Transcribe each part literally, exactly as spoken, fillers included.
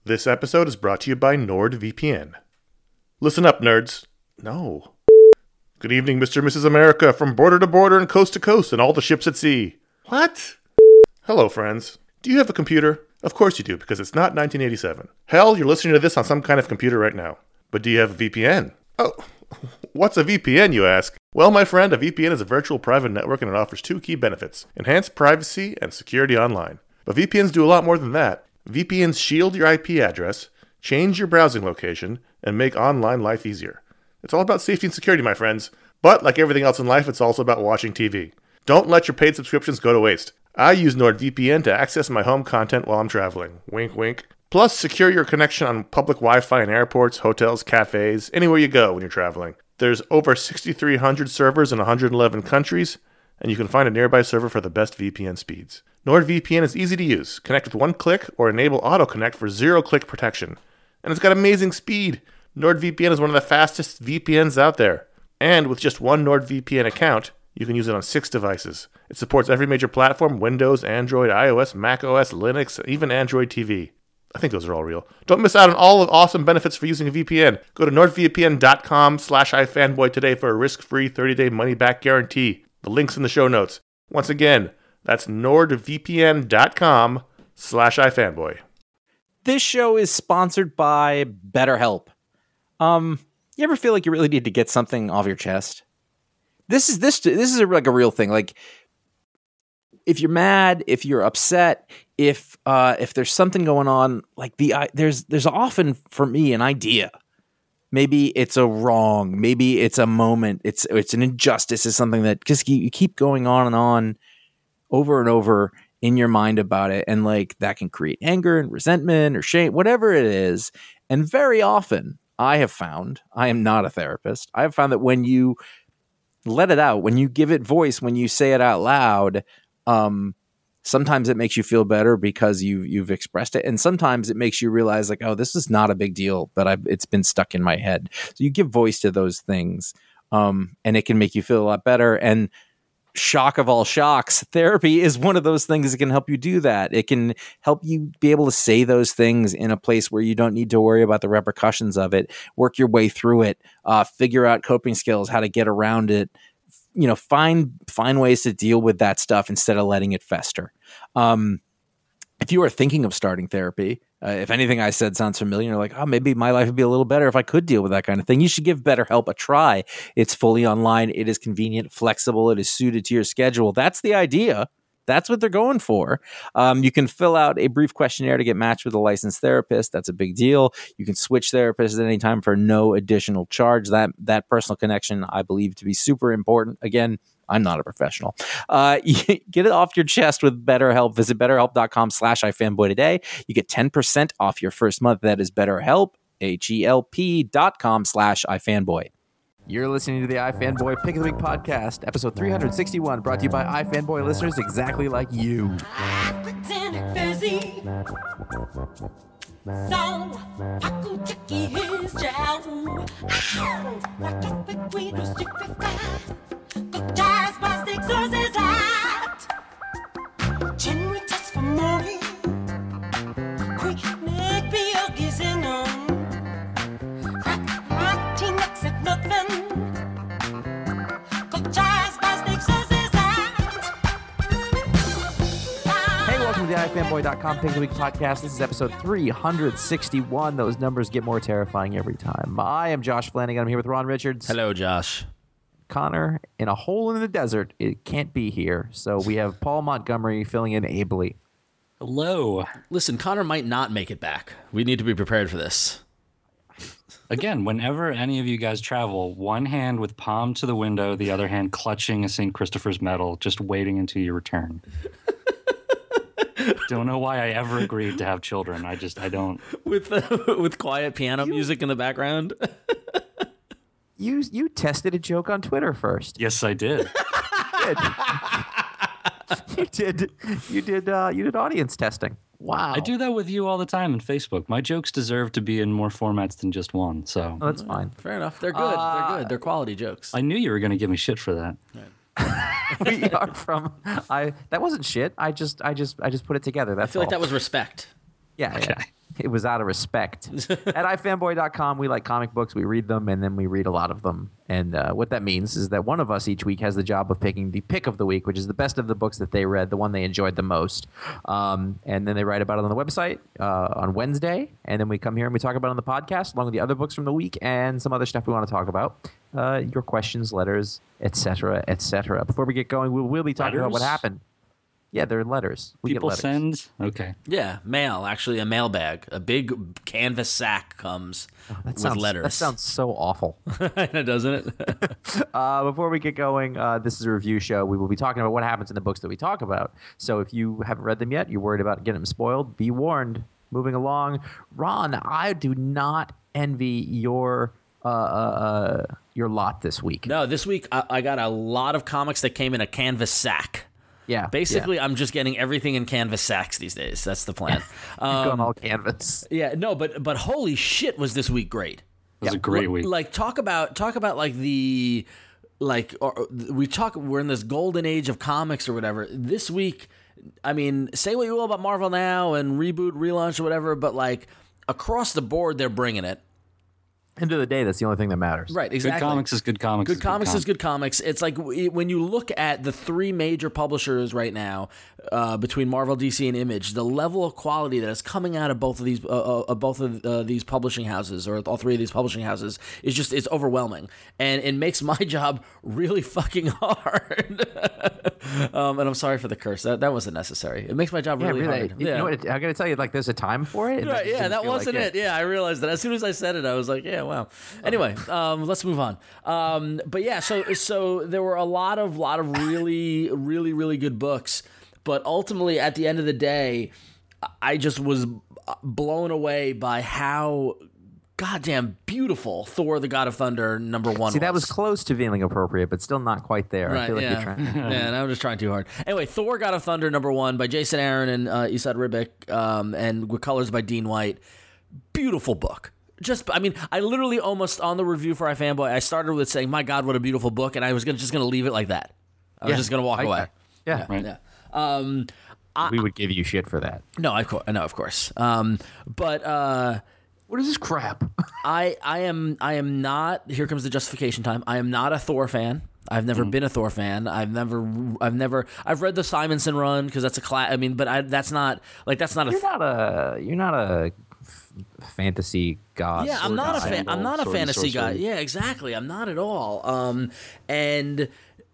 This episode is brought to you by NordVPN. Listen up, nerds. No. Good evening, Mister and Missus America, from border to border and coast to coast and all the ships at sea. What? Hello, friends. Do you have a computer? Of course you do, because it's not nineteen eighty-seven. Hell, you're listening to this on some kind of computer right now. But do you have a V P N? Oh, what's a V P N, you ask? Well, my friend, a V P N is a virtual private network and it offers two key benefits: enhanced privacy and security online. But V P Ns do a lot more than that. V P Ns shield your I P address, change your browsing location, and make online life easier. It's all about safety and security, my friends. But like everything else in life, it's also about watching T V. Don't let your paid subscriptions go to waste. I use NordVPN to access my home content while I'm traveling. Wink, wink. Plus, secure your connection on public Wi-Fi in airports, hotels, cafes, anywhere you go when you're traveling. There's over six thousand three hundred servers in one hundred eleven countries, and you can find a nearby server for the best V P N speeds. NordVPN is easy to use. Connect with one click or enable auto-connect for zero-click protection. And it's got amazing speed. NordVPN is one of the fastest V P Ns out there. And with just one NordVPN account, you can use it on six devices. It supports every major platform: Windows, Android, iOS, macOS, Linux, even Android T V. I think those are all real. Don't miss out on all of the awesome benefits for using a V P N. Go to nordvpn.com slash ifanboy today for a risk-free thirty-day money-back guarantee. The link's in the show notes. Once again, that's nordvpn.com slash ifanboy. This show is sponsored by BetterHelp. Um, you ever feel like you really need to get something off your chest? This is this this is a, like a real thing. Like, if you're mad, if you're upset, if uh, if there's something going on, like the uh, there's there's often for me an idea. Maybe it's a wrong. Maybe it's a moment. It's it's an injustice. It's something that just you keep going on and on, over and over in your mind about it, and like that can create anger and resentment or shame, whatever it is. And very often, I have found, I am not a therapist, I have found that when you let it out, when you give it voice, when you say it out loud, um, sometimes it makes you feel better because you've you've expressed it, and sometimes it makes you realize like, oh, this is not a big deal, but I've, it's been stuck in my head. So you give voice to those things, um, and it can make you feel a lot better. And shock of all shocks, therapy is one of those things that can help you do that. It can help you be able to say those things in a place where you don't need to worry about the repercussions of it, work your way through it, uh, figure out coping skills, how to get around it, you know, find, find ways to deal with that stuff instead of letting it fester. Um, if you are thinking of starting therapy, uh, if anything I said sounds familiar, you're like, oh, maybe my life would be a little better if I could deal with that kind of thing. You should give BetterHelp a try. It's fully online. It is convenient, flexible. It is suited to your schedule. That's the idea. That's what they're going for. Um, you can fill out a brief questionnaire to get matched with a licensed therapist. That's a big deal. You can switch therapists at any time for no additional charge. That that personal connection, I believe, to be super important. Again, I'm not a professional. Uh, get it off your chest with BetterHelp. Visit betterhelp.com slash ifanboy today. You get ten percent off your first month. That is BetterHelp, H-E-L-P dot com slash ifanboy. You're listening to the iFanboy Pick of the Week podcast, episode three sixty-one, brought to you by iFanboy listeners exactly like you. The ifanboy dot com Pick of the Week podcast. This is episode three sixty-one. Those numbers get more terrifying every time. I am Josh Flanagan. I'm here with Ron Richards. Hello, Josh. Connor, in a hole in the desert. It can't be here. So we have Paul Montgomery filling in ably. Hello. Listen, Connor might not make it back. We need to be prepared for this. Again, whenever any of you guys travel, one hand with palm to the window, the other hand clutching a Saint Christopher's medal, just waiting until you return. Don't know why I ever agreed to have children. I just, I don't. With uh, with quiet piano you, music in the background. you you tested a joke on Twitter first. Yes, I did. you did. You did. Uh, you did audience testing. Wow. I do that with you all the time on Facebook. My jokes deserve to be in more formats than just one. So oh, that's fine. Fair enough. They're good. Uh, They're good. They're quality jokes. I knew you were going to give me shit for that. Right. We are from I that wasn't shit. I just I just I just put it together. That's I feel all. like that was respect. Yeah, Okay. yeah. It was out of respect. At i fanboy dot com, we like comic books. We read them, and then we read a lot of them. And uh, what that means is that one of us each week has the job of picking the pick of the week, which is the best of the books that they read, the one they enjoyed the most. Um, and then they write about it on the website uh, on Wednesday. And then we come here and we talk about it on the podcast, along with the other books from the week and some other stuff we want to talk about. Uh, your questions, letters, et cetera, et cetera. Before we get going, we will be talking about what Letters? happened. Yeah, they're letters. We People get letters. send. Okay. Yeah, mail. Actually, a mailbag, a big canvas sack comes That with sounds, letters. That sounds so awful. doesn't it? Uh, before we get going, uh, this is a review show. We will be talking about what happens in the books that we talk about. So if you haven't read them yet, you're worried about getting them spoiled, be warned. Moving along. Ron, I do not envy your uh, uh, uh, your lot this week. No, this week I, I got a lot of comics that came in a canvas sack. Yeah. Basically, yeah. I'm just getting everything in canvas sacks these days. That's the plan. You're Um, going all canvas. yeah, no, but but holy shit, was this week great? It was Yeah. a great L- week. Like talk about talk about like the like or, we talk we're in this golden age of comics or whatever. This week, I mean, say what you will about Marvel now and reboot, relaunch or whatever, but like across the board, they're bringing it. End of the day, that's the only thing that matters. Right, exactly. Good comics is good comics. Good is comics good is good comics. It's like w- when you look at the three major publishers right now, uh, between Marvel, D C, and Image, the level of quality that is coming out of both of these, uh, uh, both of uh, these publishing houses, or all three of these publishing houses, is just it's overwhelming, and it makes my job really fucking hard. um, and I'm sorry for the curse. That that wasn't necessary. It makes my job Yeah, really, really. hard. You yeah. know what? I got to tell you, like, there's a time for it. and Right, it yeah, doesn't that feel like wasn't it. Yeah, I realized that as soon as I said it, I was like, yeah, wow. Anyway, um, let's move on. Um, but yeah, so so there were a lot of lot of really really really good books, but ultimately at the end of the day, I just was blown away by how goddamn beautiful Thor: The God of Thunder number one. See, that was close to feeling appropriate, but still not quite there. I Right, feel like yeah. you're trying. yeah, and I'm just trying too hard. Anyway, Thor: God of Thunder number one by Jason Aaron and uh, Esad Ribic, um, and with colors by Dean White. Beautiful book. Just, I mean, I literally almost on the review for iFanboy, I started with saying, "My God, what a beautiful book," and I was gonna, just going to leave it like that. I was Yeah, just going to walk like away. that. Yeah. Right. Yeah. Um, we would give you shit for that. no, of course, no, of course. Um, but uh, What is this crap? I, I am, I am not. Here comes the justification time. I am not a Thor fan. I've never been a Thor fan. I've never, I've never, I've read the Simonson run because that's a class. I mean, but I, that's not like that's not a. You're not a. You're not a f- fantasy god. Yeah, I'm sword not a guy. fan. I'm not a Sword and fantasy guy. sorcery. Yeah, exactly. I'm not at all. Um, and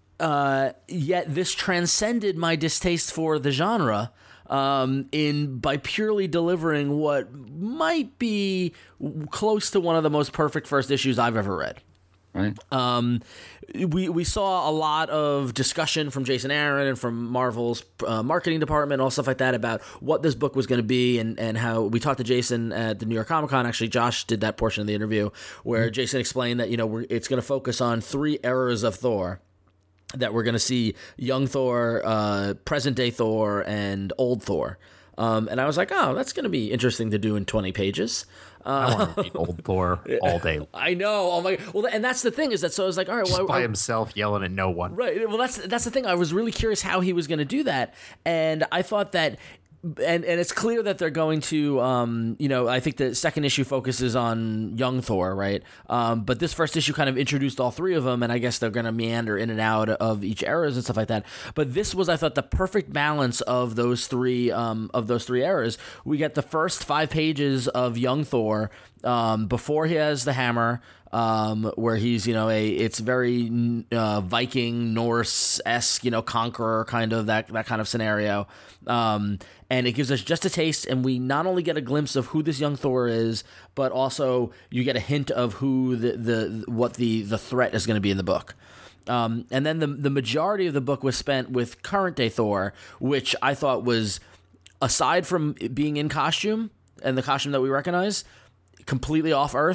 uh, yet this transcended my distaste for the genre. Um, in by purely delivering what might be close to one of the most perfect first issues I've ever read. Right. Um, we we saw a lot of discussion from Jason Aaron and from Marvel's uh, marketing department, all stuff like that, about what this book was going to be, and, and how we talked to Jason at the New York Comic Con. Actually, Josh did that portion of the interview where mm-hmm. Jason explained that you know we're, it's going to focus on three eras of Thor. That we're going to see young Thor, uh, present day Thor, and old Thor. Um, and I was like, oh, that's going to be interesting to do in twenty pages. I want to read old Thor all day. I know. Oh my. Well, and that's the thing is that so I was like, all right, Just well, by I, himself yelling at no one. right. Well, that's that's the thing. I was really curious how he was going to do that, and I thought that. And and it's clear that they're going to, um, you know, I think the second issue focuses on young Thor, right? Um, but this first issue kind of introduced all three of them, and I guess they're going to meander in and out of each eras and stuff like that. But this was, I thought, the perfect balance of those three um, of those three eras. We get the first five pages of young Thor um, before he has the hammer. Um, where he's, you know, a it's very uh, Viking Norse esque, you know, conqueror kind of that that kind of scenario, um, and it gives us just a taste, and we not only get a glimpse of who this young Thor is, but also you get a hint of who the, the what the the threat is going to be in the book. Um, and then the the majority of the book was spent with current day Thor, which I thought was, aside from being in costume and the costume that we recognize, completely off Earth.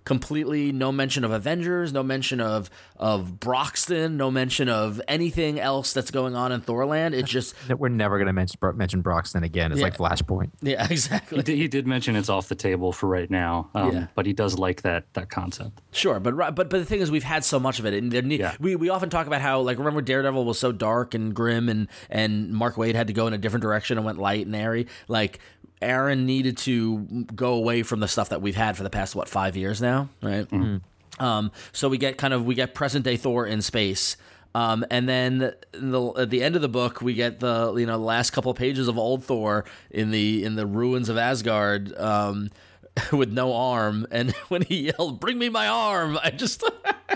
completely no mention of Avengers, no mention of of Broxton, no mention of anything else that's going on in Thorland. It's just That we're never going to mention mention Broxton again. It's Yeah. like Flashpoint. yeah, exactly. He did, he did mention it's off the table for right now, um, Yeah. but he does like that that concept. Sure, but right- but but the thing is, we've had so much of it, and there need, Yeah. we we often talk about how, like, remember Daredevil was so dark and grim, and and Mark Waid had to go in a different direction and went light and airy. Like, Aaron needed to go away from the stuff that we've had for the past what five years now, right? Um, so we get kind of we get present day Thor in space. Um, and then the, at the end of the book, we get the you know the last couple of pages of old Thor in the in the ruins of Asgard, um, with no arm. And when he yelled, "Bring me my arm!" I just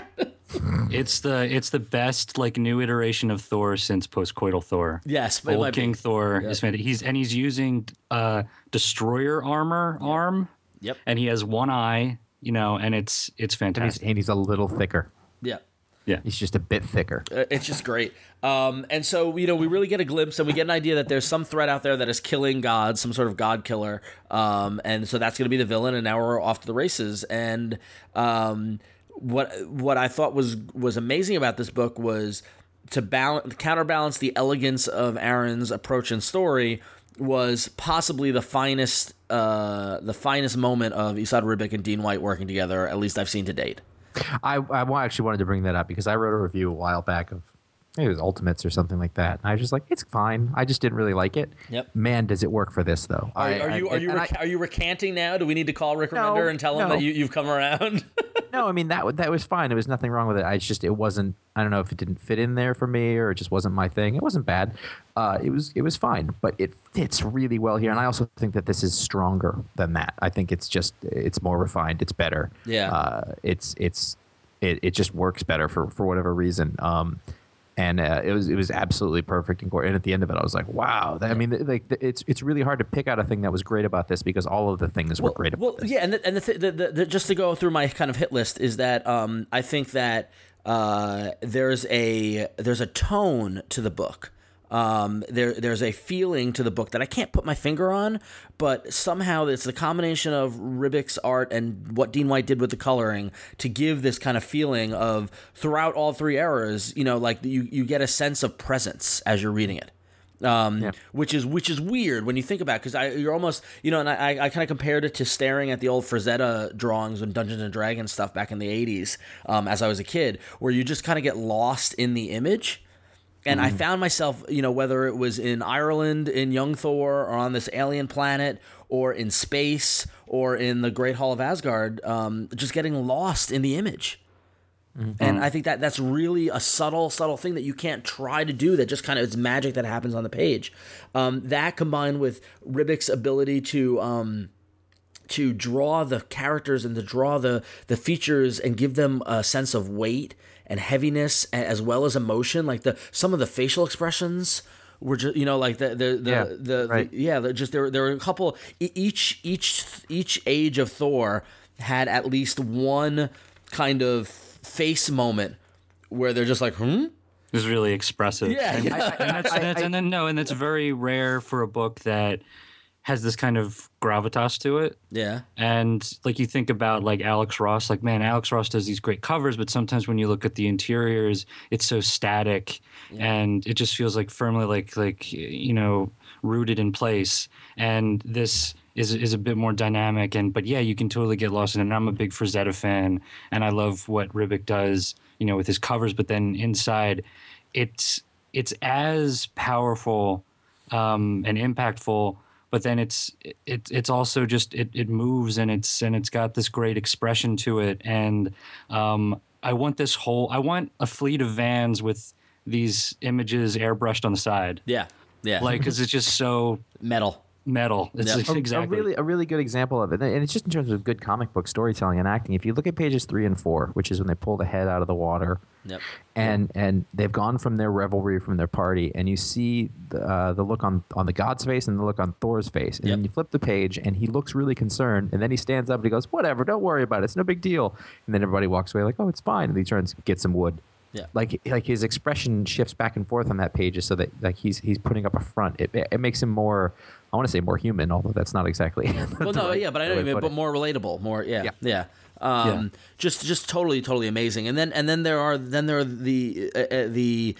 It's the it's the best like new iteration of Thor since postcoital Thor. yes, it Old might be. King Thor is fantastic. He's and he's using uh, destroyer armor arm. Yep. And he has one eye, you know, and it's it's And he's, fantastic. and he's a little thicker. Yeah. Yeah. He's just a bit thicker. Uh, It's just great. Um, and so, you know, we really get a glimpse and we get an idea that there's some threat out there that is killing gods, some sort of god killer. Um, and so that's going to be the villain. And now we're off to the races. And um, what what I thought was was amazing about this book was to balance, counterbalance the elegance of Aaron's approach and story was possibly the finest uh, the finest moment of Esad Ribic and Dean White working together, at least I've seen to date. I, I wa- actually wanted to bring that up because I wrote a review a while back of maybe it was Ultimates or something like that. And I was just like, it's fine. I just didn't really like it. Yep. Man, does it work for this though? Are, I, are you I- are you and I- reca- are you recanting now? Do we need to call Rick No, Remender and tell him no. that you, you've come around? No, I mean that wa- that was fine. There was nothing wrong with it. I just it wasn't. I don't know if it didn't fit in there for me or it just wasn't my thing. It wasn't bad. Uh, it was it was fine, but it fits really well here. And I also think that this is stronger than that. I think it's just it's more refined. It's better. Yeah. Uh, it's it's it, it just works better for for whatever reason. Um, and uh, it was it was absolutely perfect. And, and at the end of it, I was like, wow. That, I mean, like it's it's really hard to pick out a thing that was great about this because all of the things were great about well, this. yeah, and the, and the, th- the, the, the just to go through my kind of hit list is that um, I think that uh, there's a there's a tone to the book. Um, there there's a feeling to the book that I can't put my finger on, but somehow it's the combination of Ribic's art and what Dean White did with the coloring to give this kind of feeling of throughout all three eras. You know, like you you get a sense of presence as you're reading it. Um, Yeah. which is which is weird when you think about it, because I you're almost you know and I I kind of compared it to staring at the old Frazetta drawings and Dungeons and Dragons stuff back in the eighties um, as I was a kid, where you just kind of get lost in the image. And I found myself, you know, whether it was in Ireland in Young Thor or on this alien planet or in space or in the Great Hall of Asgard, um, just getting lost in the image. And I think that that's really a subtle, subtle thing that you can't try to do. That just kind of it's magic that happens on the page. Um, that combined with Ribic's ability to um, to draw the characters and to draw the the features and give them a sense of weight and heaviness a- as well as emotion. Like the some of the facial expressions were just you know like the the the Yeah, the, right. the yeah they're just there there were a couple e- each each each age of Thor had at least one kind of face moment where they're just like hmm It was really expressive. yeah, and, yeah. and that's, and that's and then no, and that's very rare for a book that has this kind of gravitas to it. yeah And like you think about like Alex Ross, like man, Alex Ross does these great covers, but sometimes when you look at the interiors, it's so static, and it just feels like firmly like like you know rooted in place. And this is is a bit more dynamic, and but yeah, you can totally get lost in it. And I'm a big Frazetta fan, and I love what Ribic does, you know, with his covers. But then inside, it's it's as powerful um, and impactful. But then it's it, it's also just it, it moves and it's and it's got this great expression to it. And um, I want this whole I want a fleet of vans with these images airbrushed on the side, yeah yeah like because it's just so metal. metal. It's Yep. A- exactly A really, a really good example of it, and it's just in terms of good comic book storytelling and acting. If you look at pages three and four, which is when they pull the head out of the water, Yep. and and they've gone from their revelry, from their party, and you see the, uh, the look on on the god's face and the look on Thor's face, and Yep. then you flip the page, and he looks really concerned, and then he stands up and he goes, "Whatever, don't worry about it. It's no big deal." And then everybody walks away like, "Oh, it's fine." And he turns, gets some wood. Yeah. Like like his expression shifts back and forth on that page, so that like he's he's putting up a front. It it makes him more. I want to say more human, although that's not exactly. Well, no, yeah, but I know what you mean, But but more relatable, more, yeah, yeah. Yeah. Um, Yeah. just just totally totally amazing. And then and then there are then there are the uh, uh, the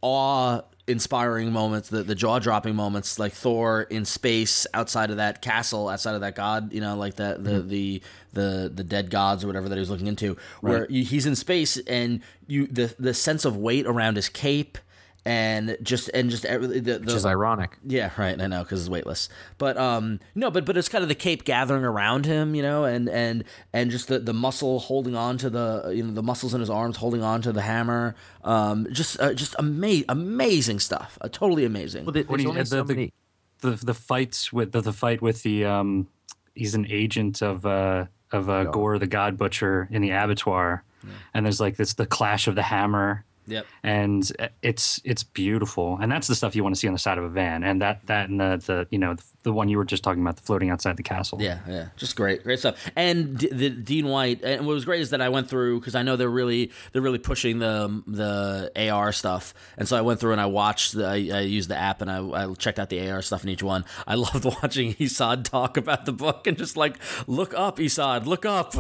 awe inspiring moments, the the jaw dropping moments, like Thor in space outside of that castle, outside of that god, you know, like the the Mm-hmm. the, the the dead gods or whatever that he was looking into, where you, he's in space and you the the sense of weight around his cape. And just and just every, the, the, Which is ironic. yeah, right. I know because it's weightless, but um, no, but but it's kind of the cape gathering around him, you know, and and and just the, the muscle holding on to the you know the muscles in his arms holding on to the hammer. Um, just uh, just ama- amazing stuff. Uh, totally amazing. Well, there- When there's he, only the, so the, many. the the fights with the, the fight with the um he's an agent of uh of uh, Gore the God Butcher in the abattoir, and there's like this the clash of the hammer. Yep. And it's it's beautiful, and that's the stuff you want to see on the side of a van, and that that and the, the you know the, the one you were just talking about, the floating outside the castle. Yeah, yeah, just great, great stuff. And D- the Dean White, and what was great is that I went through because I know they're really they're really pushing the the A R stuff, and so I went through and I watched, the, I, I used the app and I, I checked out the A R stuff in each one. I loved watching Isad talk about the book and just like look up, Isad, look up.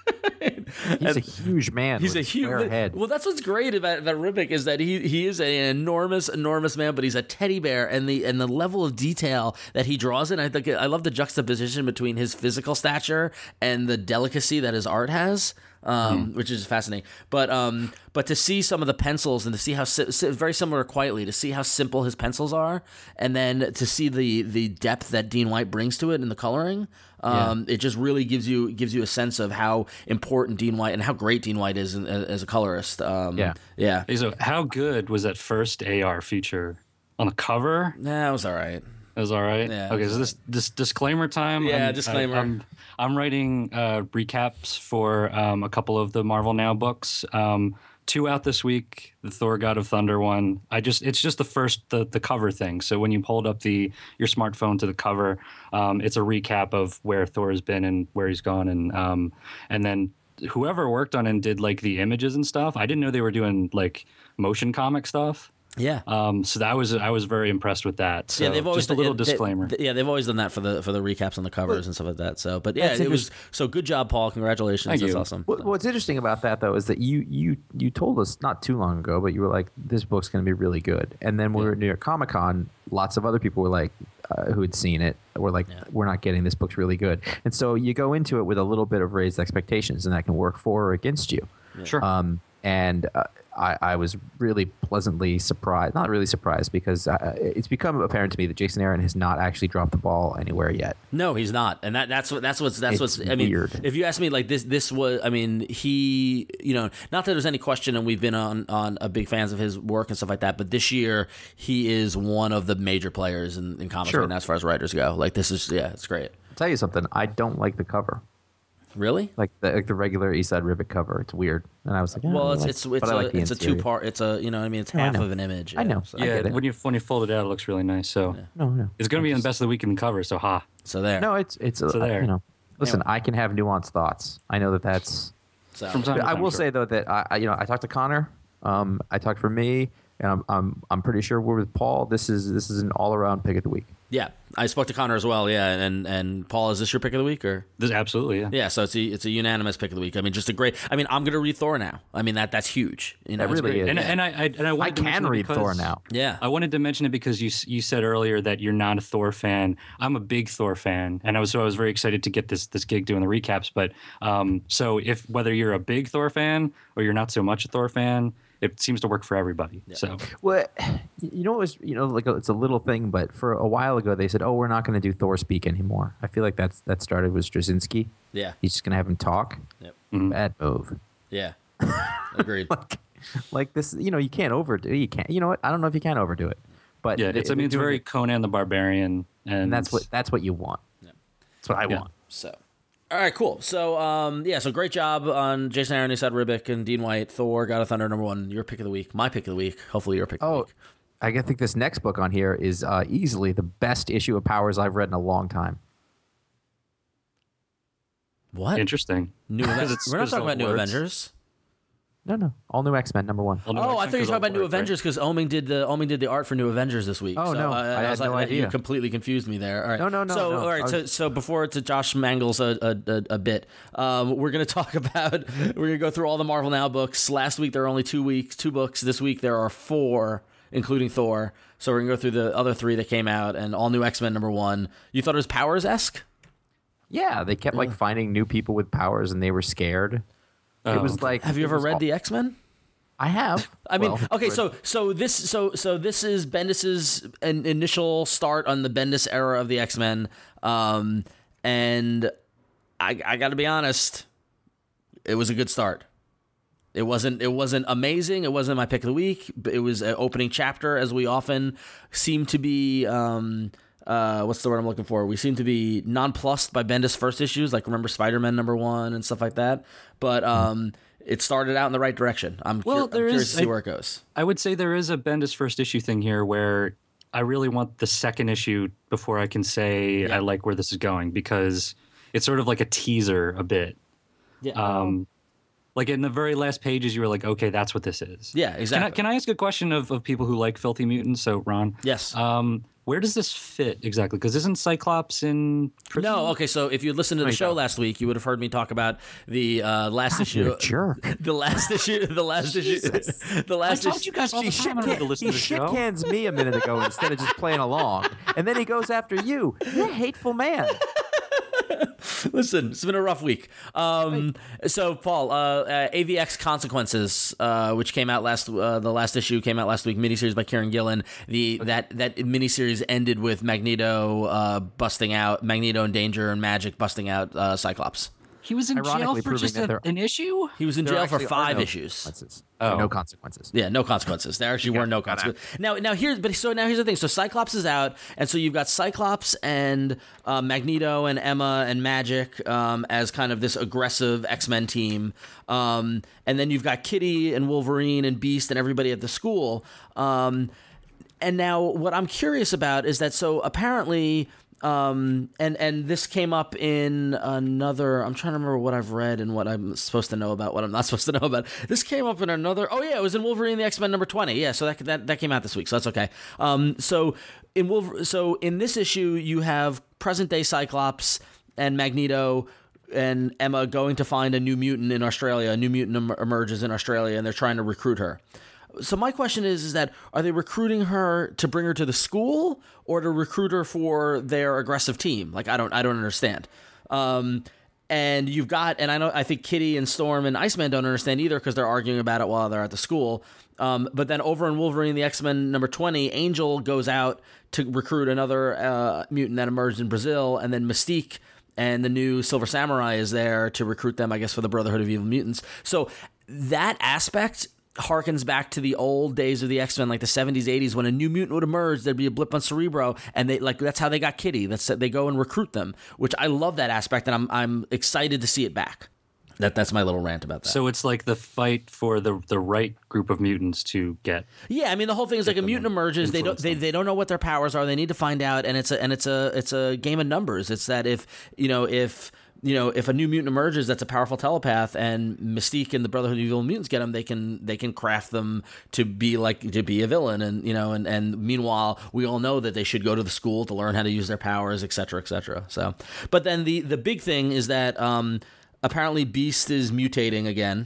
He's a huge man. He's with a huge square head. Well, that's what's great about, about Ribic is that he he is an enormous, enormous man, but he's a teddy bear, and the and the level of detail that he draws in. I think I love the juxtaposition between his physical stature and the delicacy that his art has. Um, Hmm. which is fascinating, but um, but to see some of the pencils and to see how si- si- very similar to Quietly, to see how simple his pencils are, and then to see the the depth that Dean White brings to it in the coloring, um, it just really gives you gives you a sense of how important Dean White and how great Dean White is in, as a colorist. Um, Yeah. yeah, Hey, so how good was that first A R feature on the cover? nah, it was all right. It was all right. Yeah, it Okay, was so this this disclaimer time. Yeah, I'm, disclaimer. I, am I'm writing uh, recaps for um, a couple of the Marvel Now books. Um, two out this week. The Thor: God of Thunder one. I just it's just the first the the cover thing. So when you hold up the your smartphone to the cover, um, it's a recap of where Thor has been and where he's gone, and um, and then whoever worked on it and did like the images and stuff. I didn't know they were doing like motion comic stuff. Yeah. Um, so that was I was very impressed with that. So yeah, they've always just a little yeah, they- disclaimer. they- yeah, they've always done that for the for the recaps on the covers and stuff like that. So, but yeah, That's it was so good job, Paul. Congratulations, Thank that's you. awesome. What, what's interesting about that though is that you you you told us not too long ago, but you were like, "This book's going to be really good." And then when we were at New York Comic Con, lots of other people were like, uh, who had seen it, were like, "We're not getting this book's really good." And so you go into it with a little bit of raised expectations, and that can work for or against you. Sure. Um, and uh, I, I was really pleasantly surprised. Not really surprised because uh, it's become apparent to me that Jason Aaron has not actually dropped the ball anywhere yet. No, he's not, and that that's what that's what's that's It's what's. I mean, weird. if you ask me, like this, this was. I mean, he, you know, not that there's any question, and we've been on on a big fans of his work and stuff like that. But this year, he is one of the major players in, in comics Sure. right now as far as writers go. Like this is, yeah, it's great. I'll tell you something. I don't like the cover. Really? Like the, like the regular East Side Ribbit cover. It's weird. And I was like, Well, "Oh, I it's like- it's but it's I a like the it's a interior." two part. It's a you know what I mean. It's I half know. of an image. I know. So, I yeah, get it. when you when you fold it out, it looks really nice. So No, no. it's going to be in the best of the weekend cover. So ha. so there. No, it's it's So uh, there. you know. Listen, I can have nuanced thoughts. I know that that's. So, From time to I time, will sure. say though that I, I you know I talked to Connor. Um, I talked for me, and I'm I'm I'm pretty sure we're with Paul. This is this is an all around pick of the week. yeah, I spoke to Connor as well. Yeah, and and Paul, is this your pick of the week or? This absolutely yeah. Yeah, so it's a it's a unanimous pick of the week. I mean, just a great. I mean, I'm gonna read Thor now. I mean that that's huge. You know, That it's really great. is. And Yeah. and I, I and I wanted I to can mention it read because- Thor now. yeah. I wanted to mention it because you s- you said earlier that you're not a Thor fan. I'm a big Thor fan, and I was so I was very excited to get this this gig doing the recaps. But um, so if whether you're a big Thor fan or you're not so much a Thor fan, it seems to work for everybody. So Well, you know, it was you know like it's a little thing, but for a while ago they said, "Oh, we're not going to do Thor speak anymore." I feel like that's that started with Straczynski. Yeah. He's just going to have him talk. Yep. Bad move. Yeah. Agreed. Like this, you know, you can't overdo. You can't. You know what? I don't know if you can overdo it, but yeah, it's I they- mean it's doing very it- Conan the Barbarian, and, and that's what that's what you want. That's what I Yeah. want. So, all right, cool. So, um, yeah, so great job on Jason Aaron, Isad Ribic, and Dean White. Thor, God of Thunder, number one. Your pick of the week. My pick of the week. Hopefully, your pick of the Oh, week. I think this next book on here is uh, easily the best issue of Powers I've read in a long time. What? interesting. New Because Aven- it's- We're not it's talking all about New words. Avengers. No, no. All new X Men number one. All New Oh, I X-Men thought you were 'cause talking all about New work, right? Avengers because Oming did the Oming did the art for New Avengers this week. Oh, so, no. uh, I had was no like, You idea. completely confused me there. All right. No, no, no, So, no. all right. I So, was- so before to Josh Mangles a, a, a, a bit, um, we're going to talk about. We're going to go through all the Marvel Now books. Last week there were only two weeks, two books. This week there are four, including Thor. So we're going to go through the other three that came out and all new X Men number one. You thought it was Powers esque? Yeah, they kept like finding new people with powers, and they were scared. It was like. Have you it ever was read all- the X Men? I have. I mean, Well, okay, but- so so this so so this is Bendis's an initial start on the Bendis era of the X Men, um, and I I got to be honest, it was a good start. It wasn't it wasn't amazing. It wasn't my pick of the week. But it was an opening chapter, as we often seem to be. Um, uh, what's the word I'm looking for? We seem to be nonplussed by Bendis' first issues, like remember Spider-Man number one and stuff like that. But um, it started out in the right direction. I'm, Well, cur- there I'm curious is- to see I- where it goes. I would say there is a Bendis first issue thing here where I really want the second issue before I can say Yeah. I like where this is going, because it's sort of like a teaser a bit. Yeah. Um, like in the very last pages, you were like, okay, that's what this is. Yeah, Can I, exactly. can I ask a question of, of people who like Filthy Mutants? So, Ron. Yes. Um, where does this fit exactly? Because isn't Cyclops in prison? No, okay. So if you listened to the you show go. last week, you would have heard me talk about the uh, last God, issue. you're a jerk. The last issue. The last issue. The I last told issue. you guys all He the shit, time I don't need to listen he to the shit show. cans me a minute ago instead of just playing along, and then he goes after you. You're a hateful man. Listen, it's been a rough week. Um, so, Paul, uh, uh, A V X Consequences, uh, which came out last, uh, the last issue came out last week, miniseries by Kieran Gillen. The that that miniseries ended with Magneto uh, busting out, Magneto in danger, and Magic busting out uh, Cyclops. He was in jail Ironically for proving just that a, there- an issue? He was in There jail for actually are five no issues. consequences. Oh. No consequences. Yeah, no consequences. There actually were no consequences. Now, now here's but so now here's the thing. So Cyclops is out, and so you've got Cyclops and uh, Magneto and Emma and Magic um, as kind of this aggressive X-Men team, um, and then you've got Kitty and Wolverine and Beast and everybody at the school. Um, and now, what I'm curious about is that so apparently. Um, and, and this came up in another, I'm trying to remember what I've read and what I'm supposed to know about, what I'm not supposed to know about. This came up in another, oh yeah, it was in Wolverine and the X-Men number twenty. Yeah. So that, that, that came out this week. So that's okay. Um, so in Wolver- so in this issue, you have present day Cyclops and Magneto and Emma going to find a new mutant in Australia. A new mutant em- emerges in Australia and they're trying to recruit her. So my question is, is that are they recruiting her to bring her to the school or to recruit her for their aggressive team? Like, I don't, I don't understand. Um, and you've got, and I know, I think Kitty and Storm and Iceman don't understand either because they're arguing about it while they're at the school. Um, but then over in Wolverine, the X-Men number twenty, Angel goes out to recruit another uh, mutant that emerged in Brazil, and then Mystique and the new Silver Samurai is there to recruit them, I guess, for the Brotherhood of Evil Mutants. So that aspect harkens back to the old days of the X-Men, like the seventies, eighties, when a new mutant would emerge, there'd be a blip on Cerebro, and they like that's how they got Kitty. That's they go and recruit them, which I love that aspect, and I'm I'm excited to see it back. That that's my little rant about that. So it's like the fight for the the right group of mutants to get. Yeah, I mean the whole thing is like a mutant emerges. They don't they, they don't know what their powers are. They need to find out, and it's a and it's a it's a game of numbers. It's that if you know if you know if a new mutant emerges that's a powerful telepath, and Mystique and the Brotherhood of Evil Mutants get them, they can they can craft them to be like to be a villain, and you know and and meanwhile we all know that they should go to the school to learn how to use their powers, et cetera, et cetera. So, but then the the big thing is that um, apparently Beast is mutating again.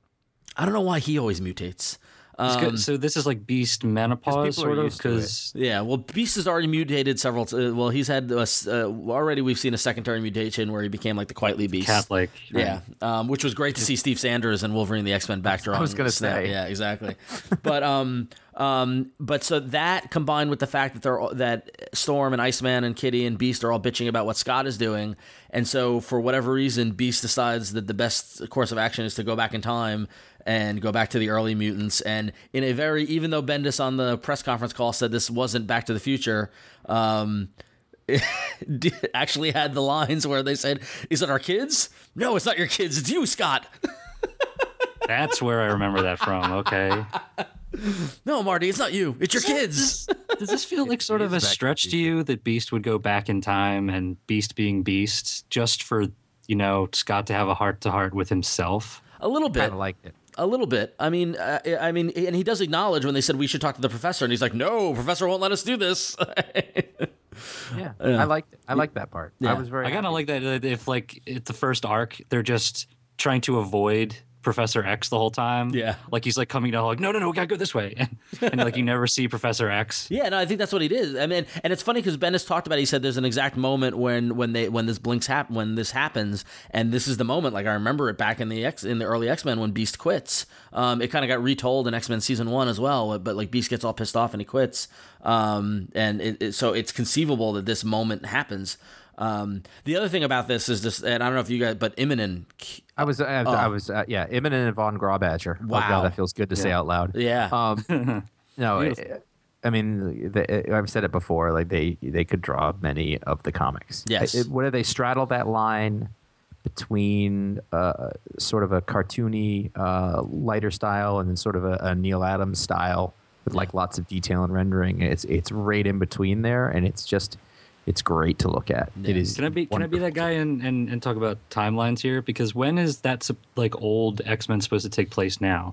I don't know why he always mutates. It's good. Um, So this is like Beast menopause, people are sort of, used to it. because Yeah, well, Beast has already mutated several. T- uh, well, he's had uh, s- uh, already. We've seen a secondary mutation where he became like the Quietly Beast. cat-like. Yeah, um, which was great to see Steve Sanders and Wolverine the X-Men back drawing. was gonna Snap. say. yeah, exactly. but um, um, but so that combined with the fact that they're all- that Storm and Iceman and Kitty and Beast are all bitching about what Scott is doing, and so for whatever reason, Beast decides that the best course of action is to go back in time and go back to the early mutants. And in a very, even though Bendis on the press conference call said this wasn't Back to the Future, um, it actually had the lines where they said, "Is it our kids? No, it's not your kids. It's you, Scott." That's where I remember that from. Okay. No, Marty, it's not you. It's your kids. Does this feel like sort It of is a Back to the stretch to Future. you that Beast would go back in time and Beast being Beast just for, you know, Scott to have a heart to heart with himself? A little bit. Kind of liked it. A little bit. I mean, uh, I mean, and he does acknowledge when they said we should talk to the professor, and he's like, "No, professor won't let us do this." Yeah, I liked it. I liked that part. Yeah. I was very. I kind happy. of like that that if like at the first arc they're just trying to avoid Professor X the whole time. Yeah. Like he's like coming down like no no no we gotta go this way and, and like you never see Professor X. Yeah, no, I think that's what he did. I mean, and it's funny because Bendis talked about it. He said there's an exact moment when when they when this blinks happen when this happens, and this is the moment. Like I remember it back in the X in the early X-Men when Beast quits. Um, it kind of got retold in X-Men season one as well, but like Beast gets all pissed off and he quits. Um, and it, it, so it's conceivable that this moment happens. Um, the other thing about this is this, and I don't know if you guys, but Immonen. I was, uh, I was, uh, yeah, Immonen and Von Graubadger. Wow. Oh, God, that feels good to say out loud. Yeah. Um, no, I, I mean, the, I've said it before. Like they, they could draw many of the comics. Yes. It, where they straddle that line between uh, sort of a cartoony, uh, lighter style and then sort of a, a Neil Adams style with like lots of detail and rendering. It's, it's right in between there, and it's just. It's great to look at. It is. Can I be can I be that guy and, and, and talk about timelines here? Because when is that sup- like old X-Men supposed to take place now?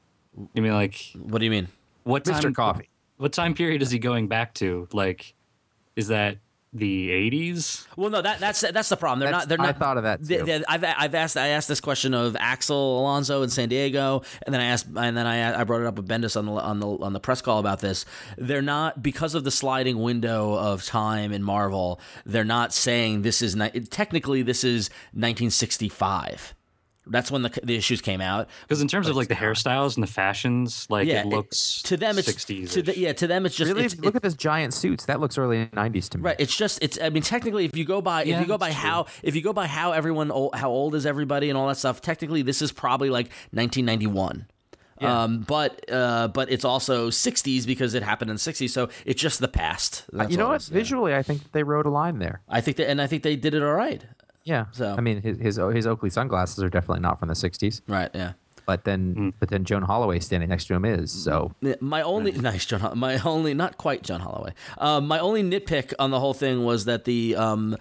You mean like What do you mean? what time? Mister Coffee. What time period is he going back to? Like, is that the eighties? Well, no, that that's that's the problem. They're That's- not. They're I not. thought of that, they- too. they- I've I've asked I asked this question of Axel Alonso in San Diego, and then I asked and then I I brought it up with Bendis on the on the on the press call about this. They're not because of the sliding window of time in Marvel. They're not saying this is ni- technically this is nineteen sixty-five. That's when the the issues came out. Because in terms of like the hairstyles and the fashions, like Yeah, it looks to them it's sixties. to the, yeah to them it's just Really, it's, look it- at this giant suits. That looks early nineties to me. Right, it's just it's. I mean, technically, if you go by Yeah, if you go by that's how if you go by how everyone old, how old is everybody and all that stuff, technically this is probably like nineteen ninety-one. Yeah. Um, but uh, but it's also sixties because it happened in the sixties, so it's just the past. That's you know all what? it is, yeah. Visually, I think they wrote a line there. I think that, and I think they did it all right. Yeah. So- I mean, his his, his Oakley sunglasses are definitely not from the sixties, Right, yeah. but then but then Joan Holloway standing next to him is. So Yeah, My only nice John. Hol- My only not quite John Holloway. Um, my only nitpick on the whole thing was that the um,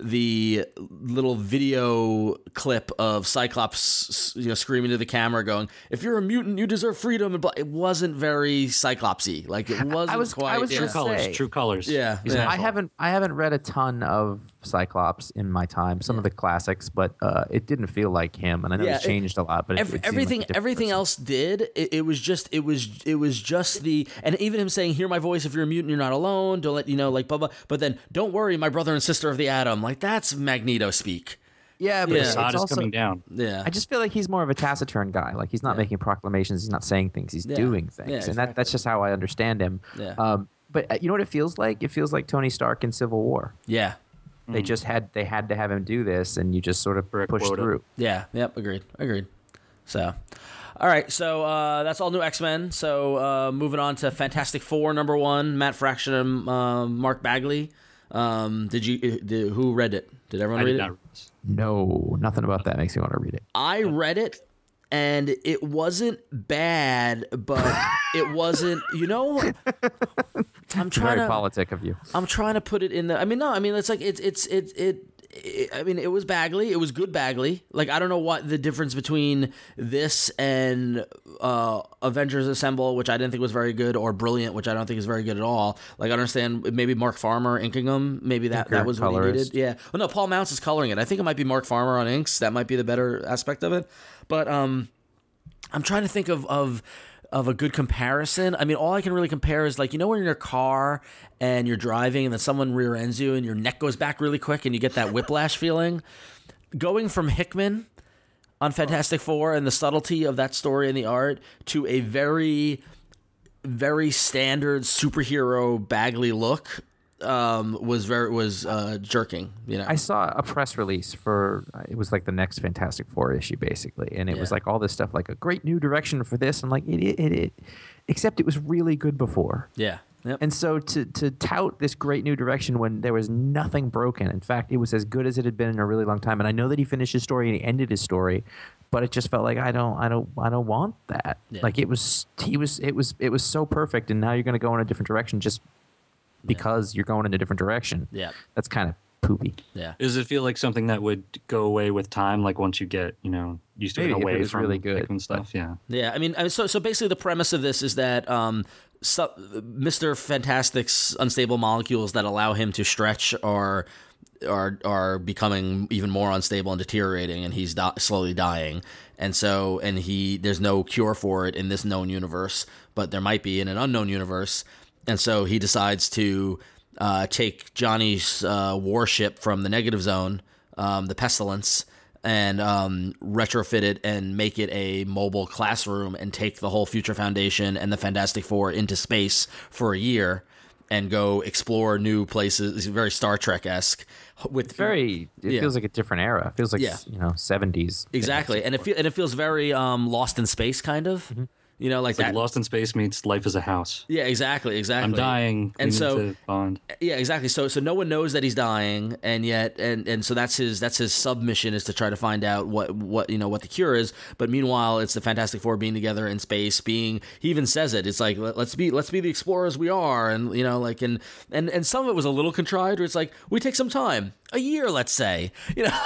the little video clip of Cyclops, you know, screaming to the camera, going, "If you're a mutant, you deserve freedom." And blah, it wasn't very Cyclopsy. Like it wasn't was- quite. I was yeah. True gonna colors, say- true colors. Yeah, He's yeah. an I asshole. haven't I haven't read a ton of Cyclops in my time. Some of the classics, but uh, it didn't feel like him. And I know Yeah, he's it- changed a lot, but it, Every, it seemed like a everything different everything person. else did it, it was just it was it was just the and even him saying hear my voice if you're a mutant you're not alone don't let you know like blah blah but then don't worry my brother and sister of the atom like that's Magneto speak. Yeah, but Yeah. it's, Zod it's is also, coming down. Yeah. I just feel like he's more of a taciturn guy. Like he's not Yeah. making proclamations. He's not saying things. He's Yeah. doing things, Yeah, and exactly. that, that's just how I understand him. Yeah. Um, but uh, you know what it feels like? It feels like Tony Stark in Civil War. Yeah. They just had they had to have him do this, and you just sort of For a push quota. through. Yeah. Yep. Agreed. Agreed. So, all right. So uh, that's all new X-Men. So uh, moving on to Fantastic Four number one, Matt Fraction and uh, Mark Bagley. Um, did you? uh, Did, who read it? Did everyone I read did it? not read this. No, nothing about that makes me want to read it. I read it and it wasn't bad, but it wasn't, you know, I'm trying Very to politic of you. I'm trying to put it in the I mean no, I mean it's like it's it's it it it, I mean, it was Bagley. It was good Bagley. Like, I don't know what the difference between this and uh, Avengers Assemble, which I didn't think was very good, or Brilliant, which I don't think is very good at all. Like, I understand maybe Mark Farmer inking them. Maybe that, that was what he colorist. needed. Yeah. Well, no, Paul Mounts is coloring it. I think it might be Mark Farmer on inks. That might be the better aspect of it. But um, I'm trying to think of of of a good comparison. I mean, all I can really compare is, like, you know, when you're in your car and you're driving and then someone rear ends you and your neck goes back really quick and you get that whiplash feeling. Going from Hickman on Fantastic Four and the subtlety of that story and the art to a very, very standard superhero Bagley look um, was very was uh, jerking. You know, I saw a press release for it was like the next Fantastic Four issue basically, and it was Yeah. like all this stuff like a great new direction for this, and like it it, it, it except it was really good before. yeah. Yep. And so to to tout this great new direction when there was nothing broken, in fact, it was as good as it had been in a really long time. And I know that he finished his story and he ended his story, but it just felt like I don't I don't I don't want that. Yeah. Like it was he was it was it was so perfect, and now you're going to go in a different direction just because you're going in a different direction. Yeah. That's kind of poopy. Yeah. Does it feel like something that would go away with time? Like once you get, you know, used to Maybe it if it away was from really good, Hickman stuff? Yeah. Yeah, I mean, I mean, so so basically, the premise of this is that um, so, Mister Fantastic's unstable molecules that allow him to stretch are are are becoming even more unstable and deteriorating, and he's di- slowly dying. And so, and he there's no cure for it in this known universe, but there might be in an unknown universe. And so he decides to uh, take Johnny's uh, warship from the Negative Zone, um, the Pestilence, and um, retrofit it and make it a mobile classroom and take the whole Future Foundation and the Fantastic Four into space for a year and go explore new places. It's very Star Trek-esque. With It's very. It Yeah. feels like a different era. It feels like Yeah. you know seventies. Exactly, and it feel, and it feels very um, Lost in Space, kind of. Mm-hmm. You know, like It's that. like Lost in Space meets Life as a House. Yeah, exactly, exactly. I'm dying. and we so need to bond. yeah, exactly. So so no one knows that he's dying, and yet and and so that's his that's his submission is to try to find out what what you know what the cure is. But meanwhile, it's the Fantastic Four being together in space. Being he even says it. It's like let, let's be let's be the explorers we are, and you know like and and and some of it was a little contrived. Where it's like we take some time, a year, let's say. You know.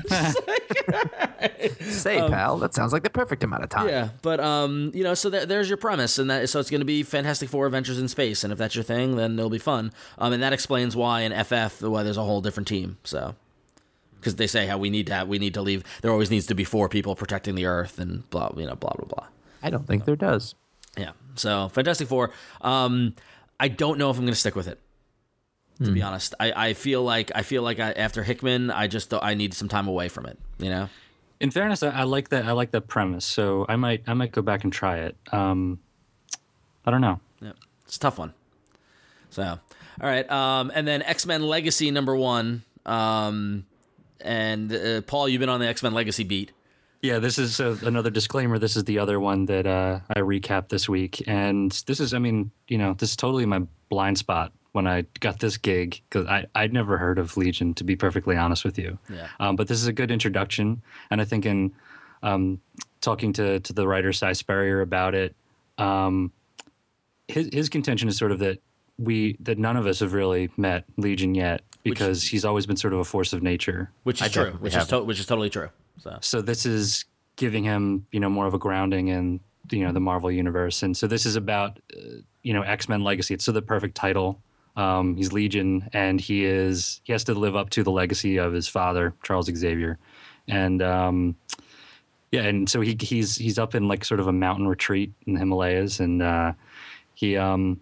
Like, Say, pal, that sounds like the perfect amount of time. yeah, but um, you know, so that, there's your premise, and that so it's going to be Fantastic Four Adventures in Space, and if that's your thing, then it'll be fun. Um, and that explains why in F F why there's a whole different team. So, because they say how we need to have, we need to leave. There always needs to be four people protecting the Earth, and blah, you know, blah blah blah. I don't think there does. Yeah. So Fantastic Four. Um, I don't know if I'm going to stick with it. To be honest, I, I feel like I feel like I, after Hickman, I just I need some time away from it. You know. In fairness, I, I like that. I like that premise. So I might, I might go back and try it. Um, I don't know. Yeah, it's a tough one. So, all right, um, and then X-Men Legacy number one. Um, and uh, Paul, you've been on the X-Men Legacy beat. Yeah, this is uh, another disclaimer. This is the other one that uh, I recapped this week, and this is, I mean, you know, this is totally my blind spot when I got this gig because I I'd never heard of Legion, to be perfectly honest with you. Yeah. Um, but this is a good introduction, and I think in um, talking to to the writer Cy Spurrier about it, um, his his contention is sort of that we that none of us have really met Legion yet because he's always been sort of a force of nature. Which is I true. definitely Which is haven't. to- which is totally true. So So this is giving him, you know, more of a grounding in, you know, the Marvel universe. And so this is about, uh, you know, X-Men Legacy. It's so the perfect title. Um, he's Legion, and he is he has to live up to the legacy of his father, Charles Xavier. And um, yeah, and so he he's he's up in like sort of a mountain retreat in the Himalayas, and uh, he um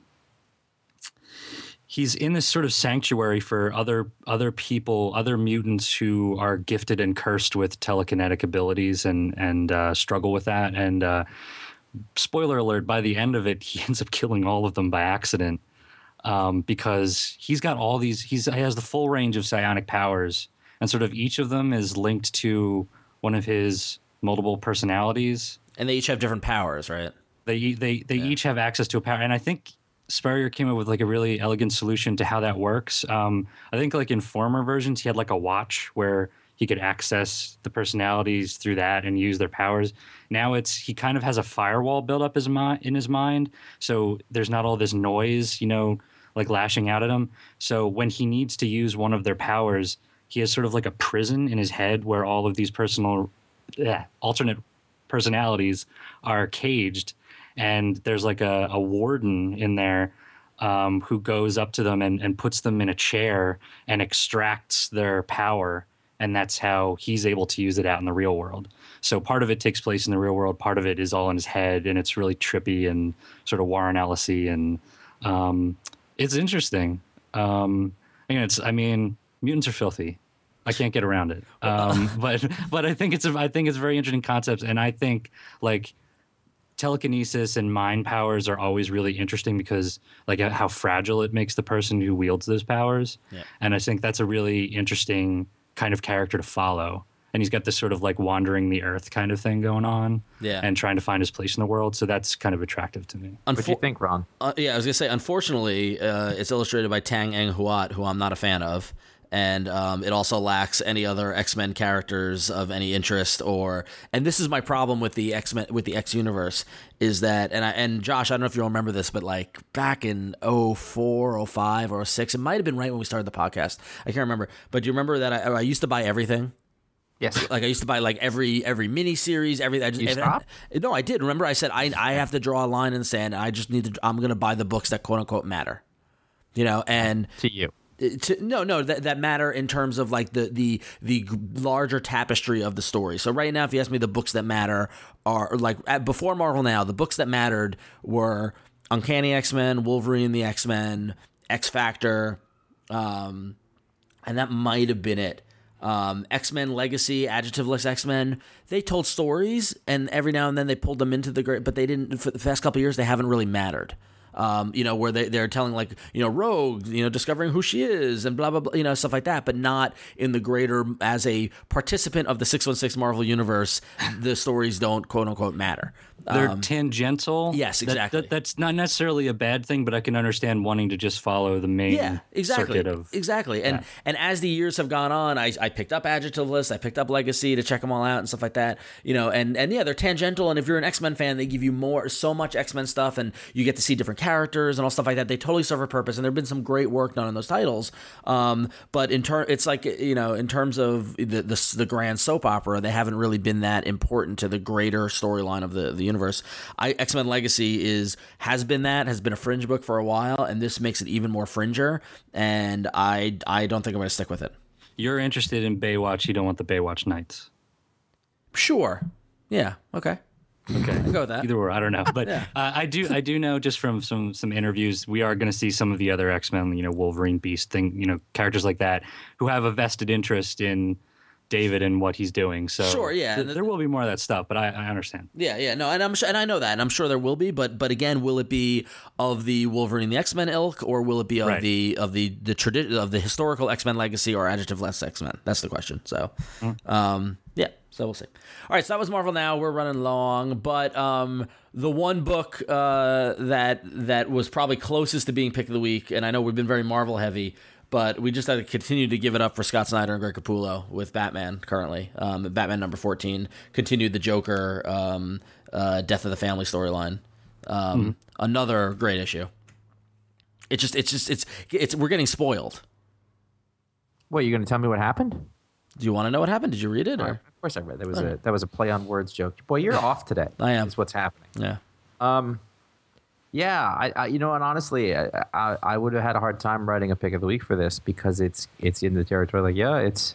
he's in this sort of sanctuary for other other people, other mutants who are gifted and cursed with telekinetic abilities and and uh, struggle with that. And uh, spoiler alert: by the end of it, he ends up killing all of them by accident um, because he's got all these. He's he has the full range of psionic powers, and sort of each of them is linked to one of his multiple personalities. and they each have different powers, right? They they they each have access to a power, and I think Spurrier came up with like a really elegant solution to how that works. Um, I think like in former versions, he had like a watch where he could access the personalities through that and use their powers. Now it's he kind of has a firewall built up his mi- in his mind, so there's not all this noise, you know, like lashing out at him. So when he needs to use one of their powers, he has sort of like a prison in his head where all of these personal, yeah, alternate personalities are caged. And there's like a, a warden in there um, who goes up to them and, and puts them in a chair and extracts their power. And that's how he's able to use it out in the real world. So part of it takes place in the real world. Part of it is all in his head. And it's really trippy and sort of Warren Ellis-y. And um, it's interesting. Um, again, it's, I mean, mutants are filthy. I can't get around it. Um, but but I think it's a, I think it's a very interesting concept. And I think like, telekinesis and mind powers are always really interesting because like how fragile it makes the person who wields those powers. Yeah. And I think that's a really interesting kind of character to follow. And he's got this sort of like wandering the earth kind of thing going on Yeah. and trying to find his place in the world. So that's kind of attractive to me. What do you Unfor- think, Ron? uh, yeah, I was gonna say. Unfortunately, uh, it's illustrated by Tang Eng Huat, who I'm not a fan of. and um, it also lacks any other X-Men characters of any interest. Or, and this is my problem with the X-Men with the X universe is that, and I, and Josh, I don't know if you'll remember this, but like back in oh four, oh five, or oh six, it might have been right when we started the podcast. I can't remember, but do you remember that I, I used to buy everything? Yes. Like I used to buy like every every mini series, every. I just, You and stopped? I, no, I did. Remember, I said I I have to draw a line in the sand. I just need to. I'm going to buy the books that quote unquote matter. You know, and To you. to, no, no, that, that matter in terms of like the, the the larger tapestry of the story. So right now, if you ask me, the books that matter are like at, before Marvel Now, the books that mattered were Uncanny X-Men, Wolverine, the X-Men, X Factor, um, and that might have been it. Um, X-Men Legacy, Adjectiveless X-Men, they told stories, and every now and then they pulled them into the great, but they didn't, for the past couple of years, they haven't really mattered. Um, you know, where they, they're telling like, you know, Rogue, you know, discovering who she is and blah, blah, blah, you know, stuff like that, but not in the greater, as a participant of the six one six Marvel Universe, the stories don't quote unquote matter. They're Um, tangential. Yes, That- exactly. that- that's not necessarily a bad thing, but I can understand wanting to just follow the main Yeah, exactly. circuit of exactly. And Yeah. and as the years have gone on, I, I picked up Adjectiveless, I picked up Legacy to check them all out and stuff like that. You know, and, and yeah, they're tangential. And if you're an X-Men fan, they give you more, so much X-Men stuff, and you get to see different characters and all stuff like that. They totally serve a purpose, and there've been some great work done on those titles. Um, but in turn, it's like, you know, in terms of the, the the grand soap opera, they haven't really been that important to the greater storyline of the the universe. I, X-Men Legacy is has been that has been a fringe book for a while, and this makes it even more fringer. And I I don't think I'm going to stick with it. You're interested in Baywatch. You don't want the Baywatch Nights. Sure, yeah, okay, Okay, I can go with that. Either or, I don't know, but Yeah. uh, I do. I do know just from some some interviews, we are going to see some of the other X-Men, you know, Wolverine, Beast, thing, you know, characters like that, who have a vested interest in David and what he's doing. So Sure, yeah, th- and- there will be more of that stuff, but I, I understand. Yeah, yeah, no, and I'm sure, and I know that, and I'm sure there will be, but but again, will it be of the Wolverine, the X-Men ilk, or will it be of Right. the of the the tradition of the historical X-Men legacy or Adjectiveless X-Men? That's the question. So, um, yeah, so we'll see. All right, so that was Marvel Now. We're running long, but um, the one book uh, that that was probably closest to being pick of the week, and I know we've been very Marvel heavy. But we just had to continue to give it up for Scott Snyder and Greg Capullo with Batman currently. Um, Batman number fourteen continued the Joker um, uh, Death of the Family storyline. Um, Mm-hmm. Another great issue. It just, it's just, it's, it's. We're getting spoiled. What, you going to tell me what happened? Do you want to know what happened? Did you read it? Or? Of course I read. That was a that was a play on words joke. Boy, you're off today. I am. Is what's happening. Yeah. Um, yeah, I, I you know, and honestly, I, I I would have had a hard time writing a pick of the week for this because it's it's in the territory like yeah, it's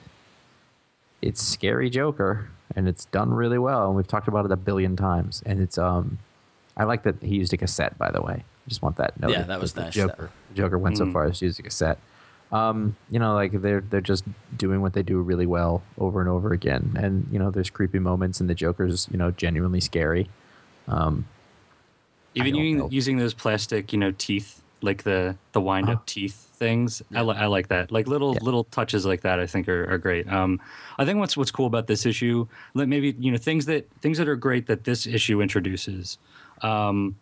it's scary Joker and it's done really well, and we've talked about it a billion times, and it's um, I like that he used a cassette, by the way. I just want that noted. Yeah, that was the nice. Joker, Joker went so far as to use a cassette. Um, you know, like they're they're just doing what they do really well over and over again, and you know, there's creepy moments, and the Joker's you know genuinely scary. Um, Even don't using, know. using those plastic, you know, teeth, like the the wind up Uh-huh. teeth things, I, li- I like that. Like little Yeah. little touches like that, I think are, are great. Um, I think what's what's cool about this issue, like maybe you know things that things that are great that this issue introduces. Um,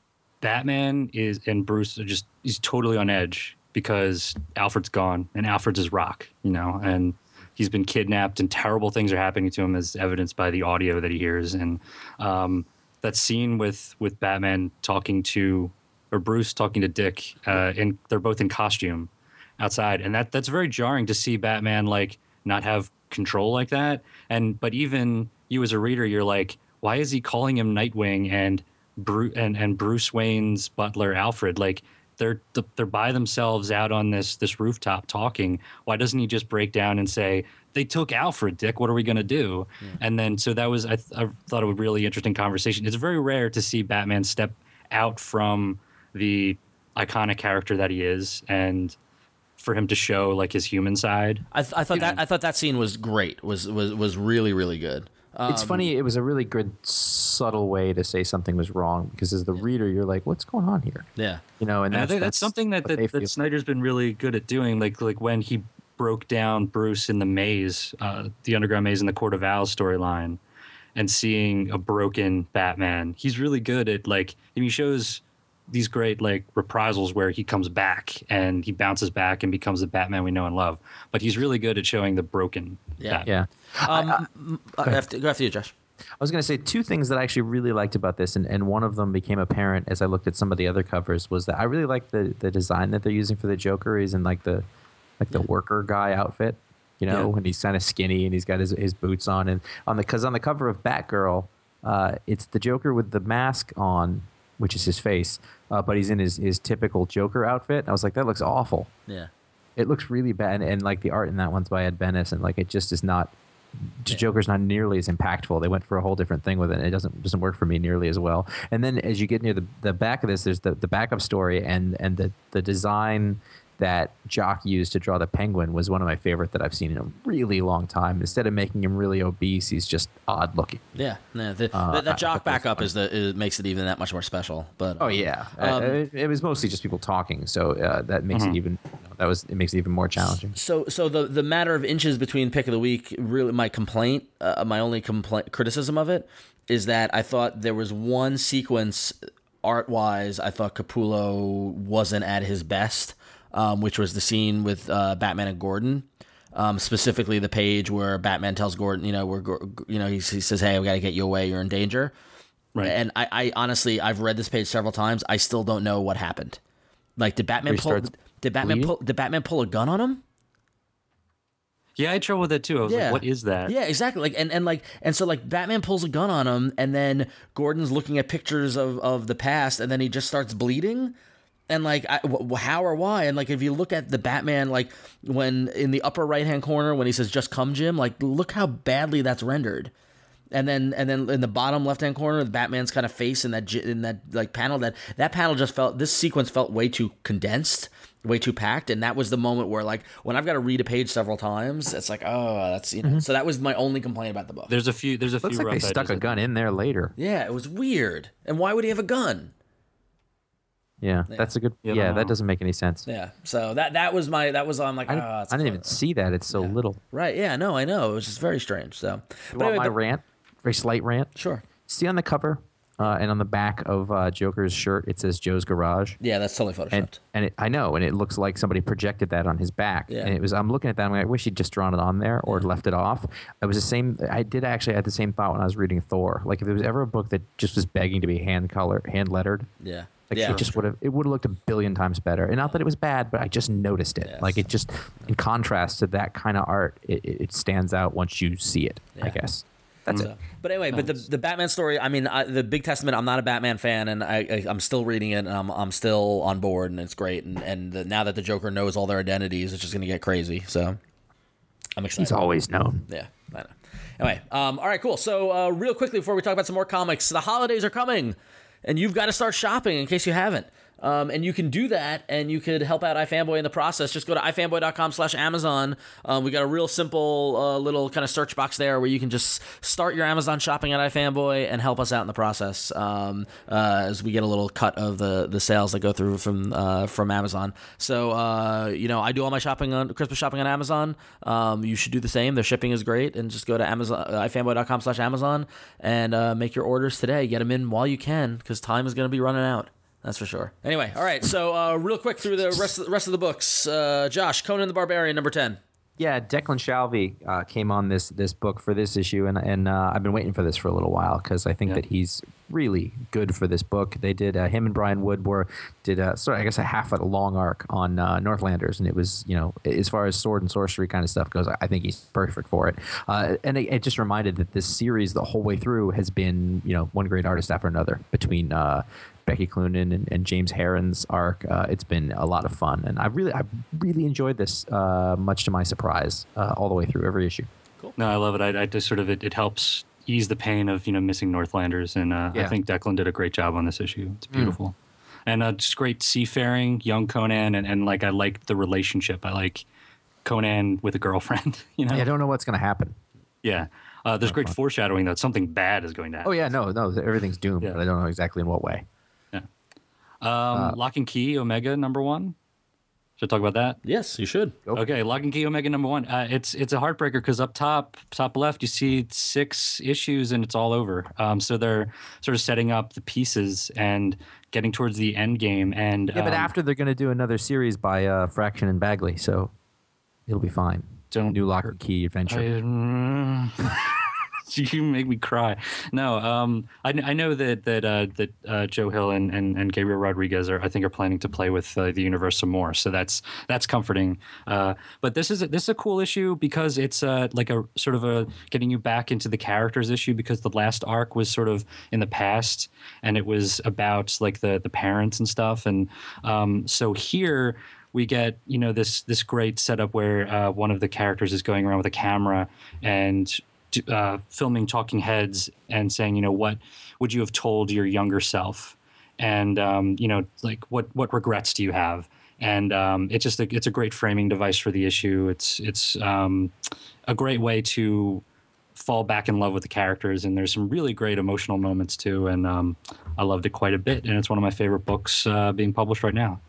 Batman is and Bruce are just he's totally on edge because Alfred's gone and Alfred's his rock, you know, and he's been kidnapped and terrible things are happening to him as evidenced by the audio that he hears. And um, that scene with with Batman talking to or Bruce talking to Dick, uh, and they're both in costume outside, and that that's very jarring to see Batman like not have control like that. And but even you as a reader, you're like, why is he calling him Nightwing and Bruce and, and Bruce Wayne's butler Alfred? Like they're they're by themselves out on this this rooftop talking. Why doesn't he just break down and say, they took Alfred, Dick, what are we going to do? Yeah. And then so that was I, th- I thought it was a really interesting conversation. It's very rare to see Batman step out from the iconic character that he is and for him to show like his human side. I, th- I thought that I thought that scene was great. Was was was really really good. Um, it's funny. It was a really good, subtle way to say something was wrong because as the reader, you're like, "What's going on here?" Yeah. You know, and And I that's, think that's, something that, what they that, feel. that Snyder's been really good at doing. Like like when he broke down Bruce in the maze, uh, the underground maze in the Court of Owls storyline, and seeing a broken Batman. He's really good at like, and he shows these great like reprisals where he comes back and he bounces back and becomes the Batman we know and love. But he's really good at showing the broken Yeah. Batman. Yeah. Um, I, I, after, go after you, Josh. I was going to say two things that I actually really liked about this, and, and one of them became apparent as I looked at some of the other covers, was that I really like the, the design that they're using for the Joker. He's in like the like the worker guy outfit, you know, Yeah. and he's kind of skinny and he's got his, his boots on. And on the because on the cover of Batgirl, uh, it's the Joker with the mask on, which is his face, uh, but he's in his, his typical Joker outfit. And I was like, that looks awful. Yeah. It looks really bad, and, and like the art in that one's by Ed Benes, and like it just is not. Yeah. Joker's not nearly as impactful. They went for a whole different thing with it. And it doesn't doesn't work for me nearly as well. And then as you get near the, the back of this, there's the, the backup story, and and the the design that Jock used to draw the Penguin was one of my favorite that I've seen in a really long time. Instead of making him really obese, he's just odd looking. Yeah, yeah. The, Uh, that, that I Jock thought that was backup fun. is the it makes it even that much more special. But Oh yeah, Um, uh, it, it was mostly just people talking, so uh, that makes Mhm. it even you know, that was it makes it even more challenging. So, so the the matter of inches between pick of the week, really, my complaint, uh, my only complaint, criticism of it, is that I thought there was one sequence, art wise, I thought Capullo wasn't at his best, um, which was the scene with uh, Batman and Gordon. Um, specifically, the page where Batman tells Gordon, you know, where Gor- you know he, he says, "Hey, we got to get you away. You're in danger." Right. And I, I honestly, I've read this page several times. I still don't know what happened. Like, did Batman Where he pull? starts Did Batman bleeding? pull? Did Batman pull a gun on him? Yeah, I had trouble with that too. I was Yeah. like, what is that? Yeah, exactly. Like, and, and like, and so like, Batman pulls a gun on him, and then Gordon's looking at pictures of, of the past, and then he just starts bleeding. And like, I, w- how or why? And like, if you look at the Batman, like when in the upper right hand corner when he says "Just come, Jim," like look how badly that's rendered. And then, and then in the bottom left hand corner, the Batman's kind of face in that j- in that like panel. That that panel just felt this sequence felt way too condensed, way too packed. And that was the moment where like when I've got to read a page several times, it's like, oh, that's you know. So that was my only complaint about the book. There's a few. There's a Looks few like they rough stuck edges. a gun in there later. Yeah, it was weird. And why would he have a gun? Yeah, that's a good. Yeah, Yeah, I don't that know. doesn't make any sense. Yeah. So that that was my that was I'm like, I, oh, didn't- that's I didn't even see that. It's so little. right. Yeah. No, I know. It was just very strange. So, You but want anyway, my but- rant? Very slight rant. sure. See on the cover uh, and on the back of uh, Joker's shirt, it says Joe's Garage. Yeah, that's totally photoshopped. And and it, I know, and it looks like somebody projected that on his back. Yeah. And it was. I'm looking at that. I'm like, I wish he'd just drawn it on there or left it off. It was the same. I did actually have the same thought when I was reading Thor. Like if there was ever a book that just was begging to be hand color, hand lettered. yeah. Like yeah. it just would have. It would have looked a billion times better. And not that it was bad, but I just noticed it. Yes. Like it just, in contrast to that kind of art, it, it it stands out once you see it. I Yeah. guess. That's So, it. but anyway, but the the Batman story. I mean, I, the Big Testament. I'm not a Batman fan, and I, I I'm still reading it, and I'm I'm still on board, and it's great. And and the, now that the Joker knows all their identities, it's just gonna get crazy. So I'm excited. He's always known. Yeah, I know. Anyway, um, all right, cool. So, uh, real quickly before we talk about some more comics, the holidays are coming, and you've got to start shopping in case you haven't. Um, and you can do that, and you could help out iFanboy in the process. Just go to ifanboy.com slash Amazon. Um, we got a real simple uh, little kind of search box there where you can just start your Amazon shopping at iFanboy and help us out in the process um, uh, as we get a little cut of the, the sales that go through from uh, from Amazon. So, uh, you know, I do all my shopping on Christmas shopping on Amazon. Um, you should do the same. Their shipping is great. And just go to Amazon, uh, ifanboy.com slash Amazon and uh, make your orders today. Get them in while you can because time is going to be running out. That's for sure. Anyway, all right. So, uh, real quick through the rest of the rest of the books. Uh, Josh, Conan the Barbarian, number ten. Yeah, Declan Shalvey uh, came on this this book for this issue, and and uh, I've been waiting for this for a little while because I think Yeah. that he's really good for this book. They did uh, him and Brian Wood were did uh, sorry I guess a half a long arc on uh, Northlanders, and it was you know as far as sword and sorcery kind of stuff goes, I think he's perfect for it. Uh, and it, it just reminded that this series the whole way through has been you know one great artist after another between. Uh, Becky Cloonan and, and James Herron's arc. Uh, it's been a lot of fun, and I really, I really enjoyed this. Uh, much to my surprise, uh, all the way through every issue. No, I love it. I, I just sort of it, it helps ease the pain of you know missing Northlanders, and uh, Yeah. I think Declan did a great job on this issue. It's beautiful, and uh, just great seafaring, young Conan, and, and like I like the relationship. I like Conan with a girlfriend. You know, I don't know what's going to happen. yeah. Uh, there's great foreshadowing that something bad is going to happen. Oh yeah, no, no, everything's doomed, Yeah. but I don't know exactly in what way. Um, Lock and Key, Omega, number one. Should I talk about that? Yes, you should. Okay, Lock and Key Omega number one. Uh, it's it's a heartbreaker because up top, top left, you see six issues and it's all over. Um, so they're sort of setting up the pieces and getting towards the end game. And Yeah, but um, after they're going to do another series by uh, Fraction and Bagley, so it'll be fine. Don't New Lock and Key adventure. I, you make me cry. No, um, I, I know that that uh, that uh, Joe Hill and, and, and Gabriel Rodriguez are I think are planning to play with uh, the universe some more. So that's that's comforting. Uh, but this is a, this is a cool issue because it's uh, like a sort of a getting you back into the characters issue because the last arc was sort of in the past and it was about like the the parents and stuff. And um, so here we get, you know, this this great setup where uh, one of the characters is going around with a camera and uh, filming talking heads and saying, you know, what would you have told your younger self? And, um, you know, like what what regrets do you have? And um, it's just a, it's a great framing device for the issue. It's it's um, a great way to fall back in love with the characters. And there's some really great emotional moments, too. And um, I loved it quite a bit. And it's one of my favorite books uh, being published right now.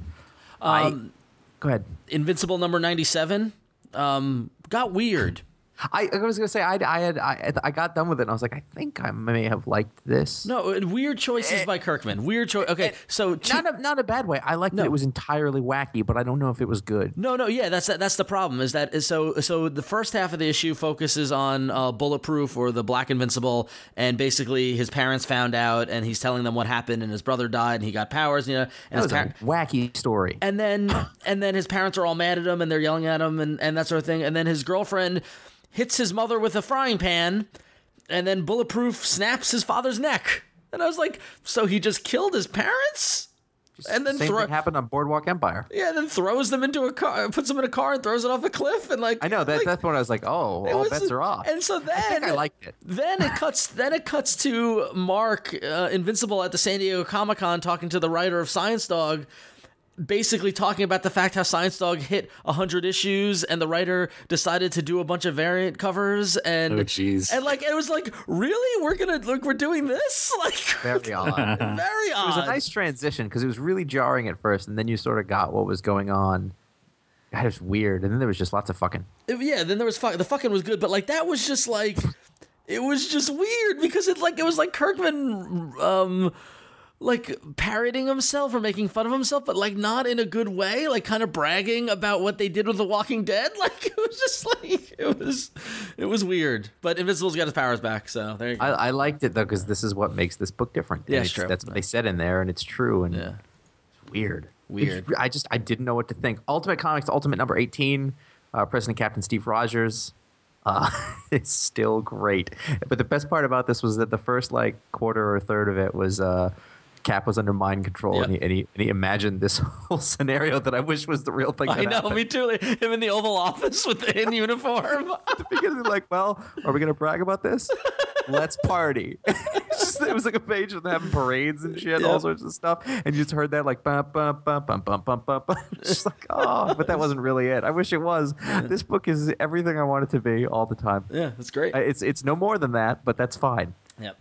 Um, Go ahead. Invincible number ninety-seven um, got weird. I, I was gonna say I, I had I, I got done with it and I was like I think I may have liked this. No, and weird choices by Kirkman. Weird choice. Okay, so two- Not a, not a bad way. I liked No. that it was entirely wacky, but I don't know if it was good. No, no, yeah, that's that's the problem. Is that is so so the first half of the issue focuses on uh, Bulletproof or the Black Invincible, and basically his parents found out, and he's telling them what happened, and his brother died, and he got powers, you know, and That his was par- a wacky story. and then and then his parents are all mad at him, and they're yelling at him, and and that sort of thing, and then his girlfriend hits his mother with a frying pan, and then Bulletproof snaps his father's neck, and I was like, so he just killed his parents? And then Same throw thing happened on Boardwalk Empire. yeah, then throws them into a car, puts them in a car, and throws it off a cliff, and like I know that like, that's when I was like, oh, it all was- bets are off. And so then I think I liked it. Then it cuts. Then it cuts to Mark uh, Invincible at the San Diego Comic Con talking to the writer of Science Dog, basically talking about the fact how Science Dog hit one hundred issues and the writer decided to do a bunch of variant covers and Oh, jeez. and like it was like, really, we're gonna look we're doing this like Very odd. very odd. It was a nice transition because it was really jarring at first, and then you sort of got what was going on. God, it was weird, and then there was just lots of fucking. Yeah, then there was fuck. The fucking was good, but like that was just like, it was just weird because it like it was like Kirkman, um, like parroting himself or making fun of himself, but like not in a good way. Like kind of bragging about what they did with The Walking Dead. Like it was just like it was, it was weird. But Invincible's got his powers back, so there you go. I, I liked it though because this is what makes this book different. Yeah, And it's it's- true. That's what they said in there, and it's true. And Yeah. it's weird. Weird. It's- I just I didn't know what to think. Ultimate Comics, Ultimate number eighteen, uh, President Captain Steve Rogers. Uh, it's still great. But the best part about this was that the first like quarter or third of it was uh, Cap was under mind control, Yep. and, he, and, he, and he imagined this whole scenario that I wish was the real thing. I that know, happened. me too. Like, him in the Oval Office with the in uniform. Because he's like, well, are we gonna brag about this? Let's party. It's just, it was like a page of them having parades and shit, all Yep. sorts of stuff, and you just heard that like bum bum bum bum bum bum bum bum. It's just like, oh, but that wasn't really it. I wish it was. This book is everything I want it to be all the time. Yeah, that's great. Uh, It's it's no more than that, but that's fine. Yep.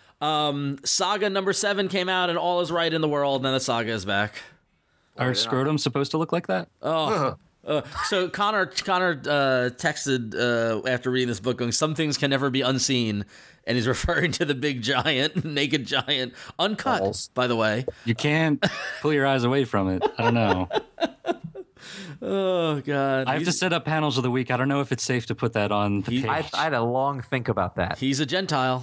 Um, Saga number seven came out, and all is right in the world. And then the Saga is back. Are scrotums supposed to look like that? Uh, so Connor Connor uh, texted uh, after reading this book, going, "Some things can never be unseen," and he's referring to the big giant, naked giant, uncut, Balls. by the way. You can't pull your eyes away from it. I don't know. Oh God, I have to he's, set up panels of the week. I don't know if it's safe to put that on the He- page. I, I had a long think about that. he's a Gentile.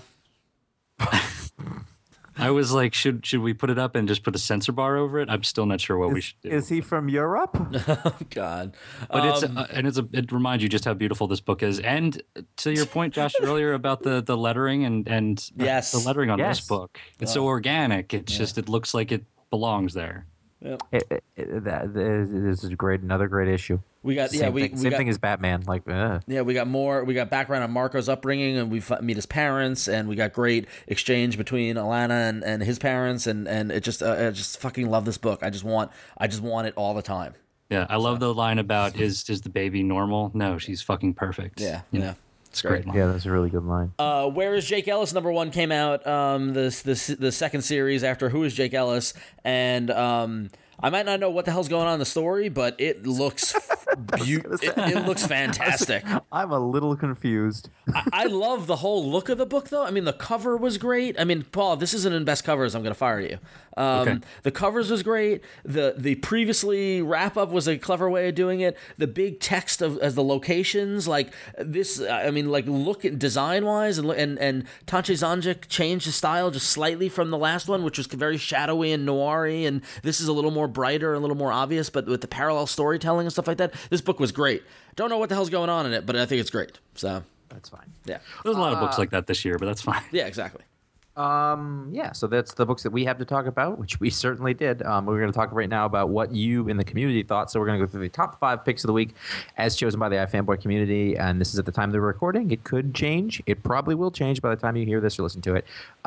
I was like, should should we put it up and just put a censor bar over it? I'm still not sure what we Is, should do. is he from Europe? Oh God, But it's Um, uh, and it's a, it reminds you just how beautiful this book is. And to your point, Josh, earlier about the, the lettering and and Yes. the lettering on Yes. this book, it's so organic. It's just it looks like it belongs there. It, it, it, that this is a great, another great issue. we got Same yeah we, thing, we same got, thing as Batman. Like, uh. Yeah, we got more. We got background on Marco's upbringing, and we f- meet his parents, and we got great exchange between Alana and, and his parents, and and it just uh, I just fucking love this book. I just want I just want it all the time. Yeah, I love the line about is is the baby normal? No, she's fucking perfect. Yeah, You know, yeah. it's a great. line. Yeah, that's a really good line. Uh, where is Jake Ellis? Number one came out. Um, this this the second series after Who is Jake Ellis, and um, I might not know what the hell's going on in the story, but it looks beau- it, it looks fantastic. I'm a little confused. I, I love the whole look of the book, though. I mean, the cover was great. I mean, Paul, if this isn't in best covers, I'm going to fire you. Um, Okay. The covers was great. The the previously wrap up was a clever way of doing it. The big text of as the locations, like this. I mean, like look at design wise, and and and Tanche Zanjic changed his style just slightly from the last one, which was very shadowy and noiry, and this is a little more brighter, a little more obvious, but with the parallel storytelling and stuff like that. This book was great. Don't know what the hell's going on in it, but I think it's great. So That's fine. yeah, There's a lot of books like that this year, but that's fine. yeah, exactly. Um, yeah, so that's the books that we have to talk about, which we certainly did. Um, we're going to talk right now about what you in the community thought. So we're going to go through the top five picks of the week as chosen by the iFanboy community. And this is at the time of the recording. It could change. It probably will change by the time you hear this or listen to it.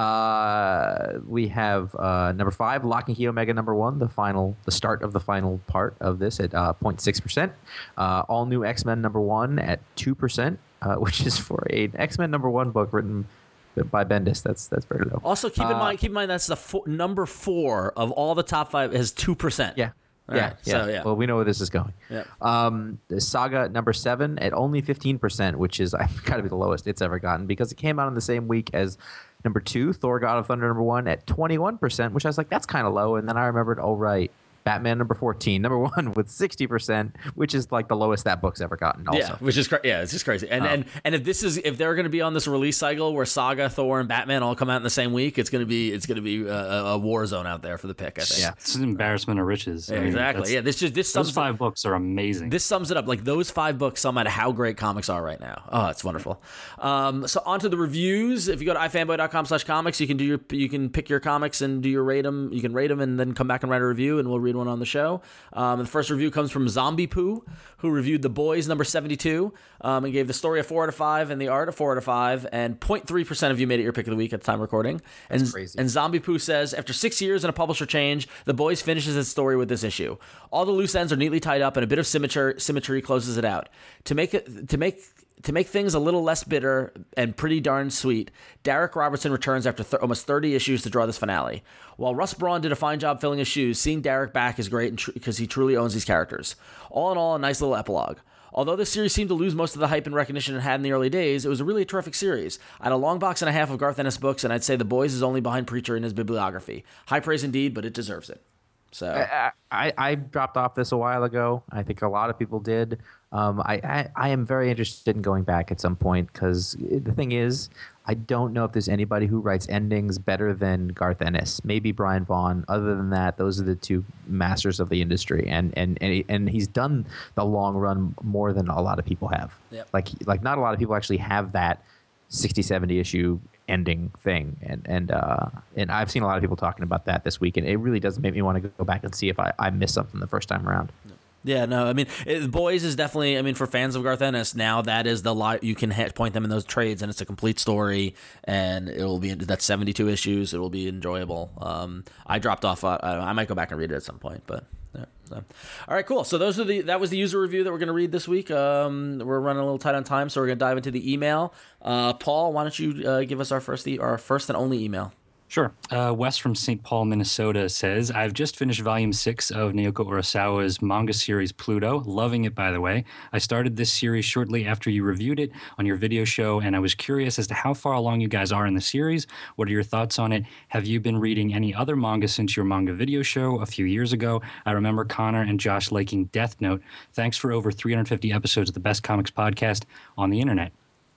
Uh, we have uh, number five, Lock and Key Omega number one, the final, the start of the final part of this at uh, zero point six percent. Uh, All New X-Men number one at two percent, uh, which is for an X-Men number one book written by Bendis. That's that's very low. Also, keep in Uh, mind, keep in mind that's the fo- number four of all the top five is two percent. Yeah. All Yeah, right, yeah. so, yeah. Well, we know where this is going. Yeah. Um, the Saga number seven at only fifteen percent, which is got to be the lowest it's ever gotten because it came out in the same week as number two, Thor: God of Thunder number one at twenty-one percent, which I was like, that's kind of low. And then I remembered, oh right, Batman number fourteen, number one with sixty percent, which is like the lowest that book's ever gotten. Also, Yeah, which is cra- yeah, it's just crazy. And and and if this is if they're going to be on this release cycle where Saga, Thor, and Batman all come out in the same week, it's going to be it's going to be a, a war zone out there for the pick. I think. Yeah. It's an embarrassment of riches. Yeah, I mean, exactly. that's- Yeah, this just this Those sums five books are amazing. This sums it up. Like those five books sum out how great comics are right now. Oh, it's wonderful. Um, so on to the reviews. If you go to ifanboy dot com slash comics, you can do your you can pick your comics and do your rate them. You can rate them and then come back and write a review, and we'll read one on the show. Um, the first review comes from Zombie Poo, who reviewed The Boys number seventy-two um, and gave the story a four out of five and the art a four out of five. And zero point three percent of you made it your pick of the week at the time of recording. And, That's crazy. And Zombie Poo says, after six years and a publisher change, The Boys finishes its story with this issue. All the loose ends are neatly tied up, and a bit of symmetry, symmetry closes it out. To make it to make to make things a little less bitter and pretty darn sweet, Derek Robertson returns after th- almost thirty issues to draw this finale. While Russ Braun did a fine job filling his shoes, seeing Derek back is great tr- because he truly owns these characters. All in all, a nice little epilogue. Although this series seemed to lose most of the hype and recognition it had in the early days, it was a really terrific series. I had a long box and a half of Garth Ennis books, and I'd say The Boys is only behind Preacher in his bibliography. High praise indeed, but it deserves it. So I, I, I dropped off this a while ago. I think a lot of people did. Um, I, I, I am very interested in going back at some point because the thing is, I don't know if there's anybody who writes endings better than Garth Ennis. Maybe Brian Vaughan. Other than that, those are the two masters of the industry, and and and, he, and he's done the long run more than a lot of people have. Yep. Like like not a lot of people actually have that sixty, seventy issue ending thing, and and uh, and I've seen a lot of people talking about that this week, and it really does make me want to go back and see if I, I missed something the first time around. yeah, no, I mean, it, Boys is definitely, I mean, for fans of Garth Ennis, now that is the lot, you can ha- point them in those trades, and it's a complete story, and it'll be, that's seventy-two issues, it will be enjoyable. Um, I dropped off, uh, I might go back and read it at some point, but yeah. So. All right, cool. So those are the that was the user review that we're going to read this week. Um, we're running a little tight on time, so we're going to dive into the email. Uh, Paul, why don't you uh, give us our first e- our first and only email? Sure. Uh, Wes from Saint Paul, Minnesota says, I've just finished volume six of Naoko Urasawa's manga series Pluto. Loving it, by the way. I started this series shortly after you reviewed it on your video show, and I was curious as to how far along you guys are in the series. What are your thoughts on it? Have you been reading any other manga since your manga video show a few years ago? I remember Connor and Josh liking Death Note. Thanks for over three hundred fifty episodes of the best comics podcast on the internet.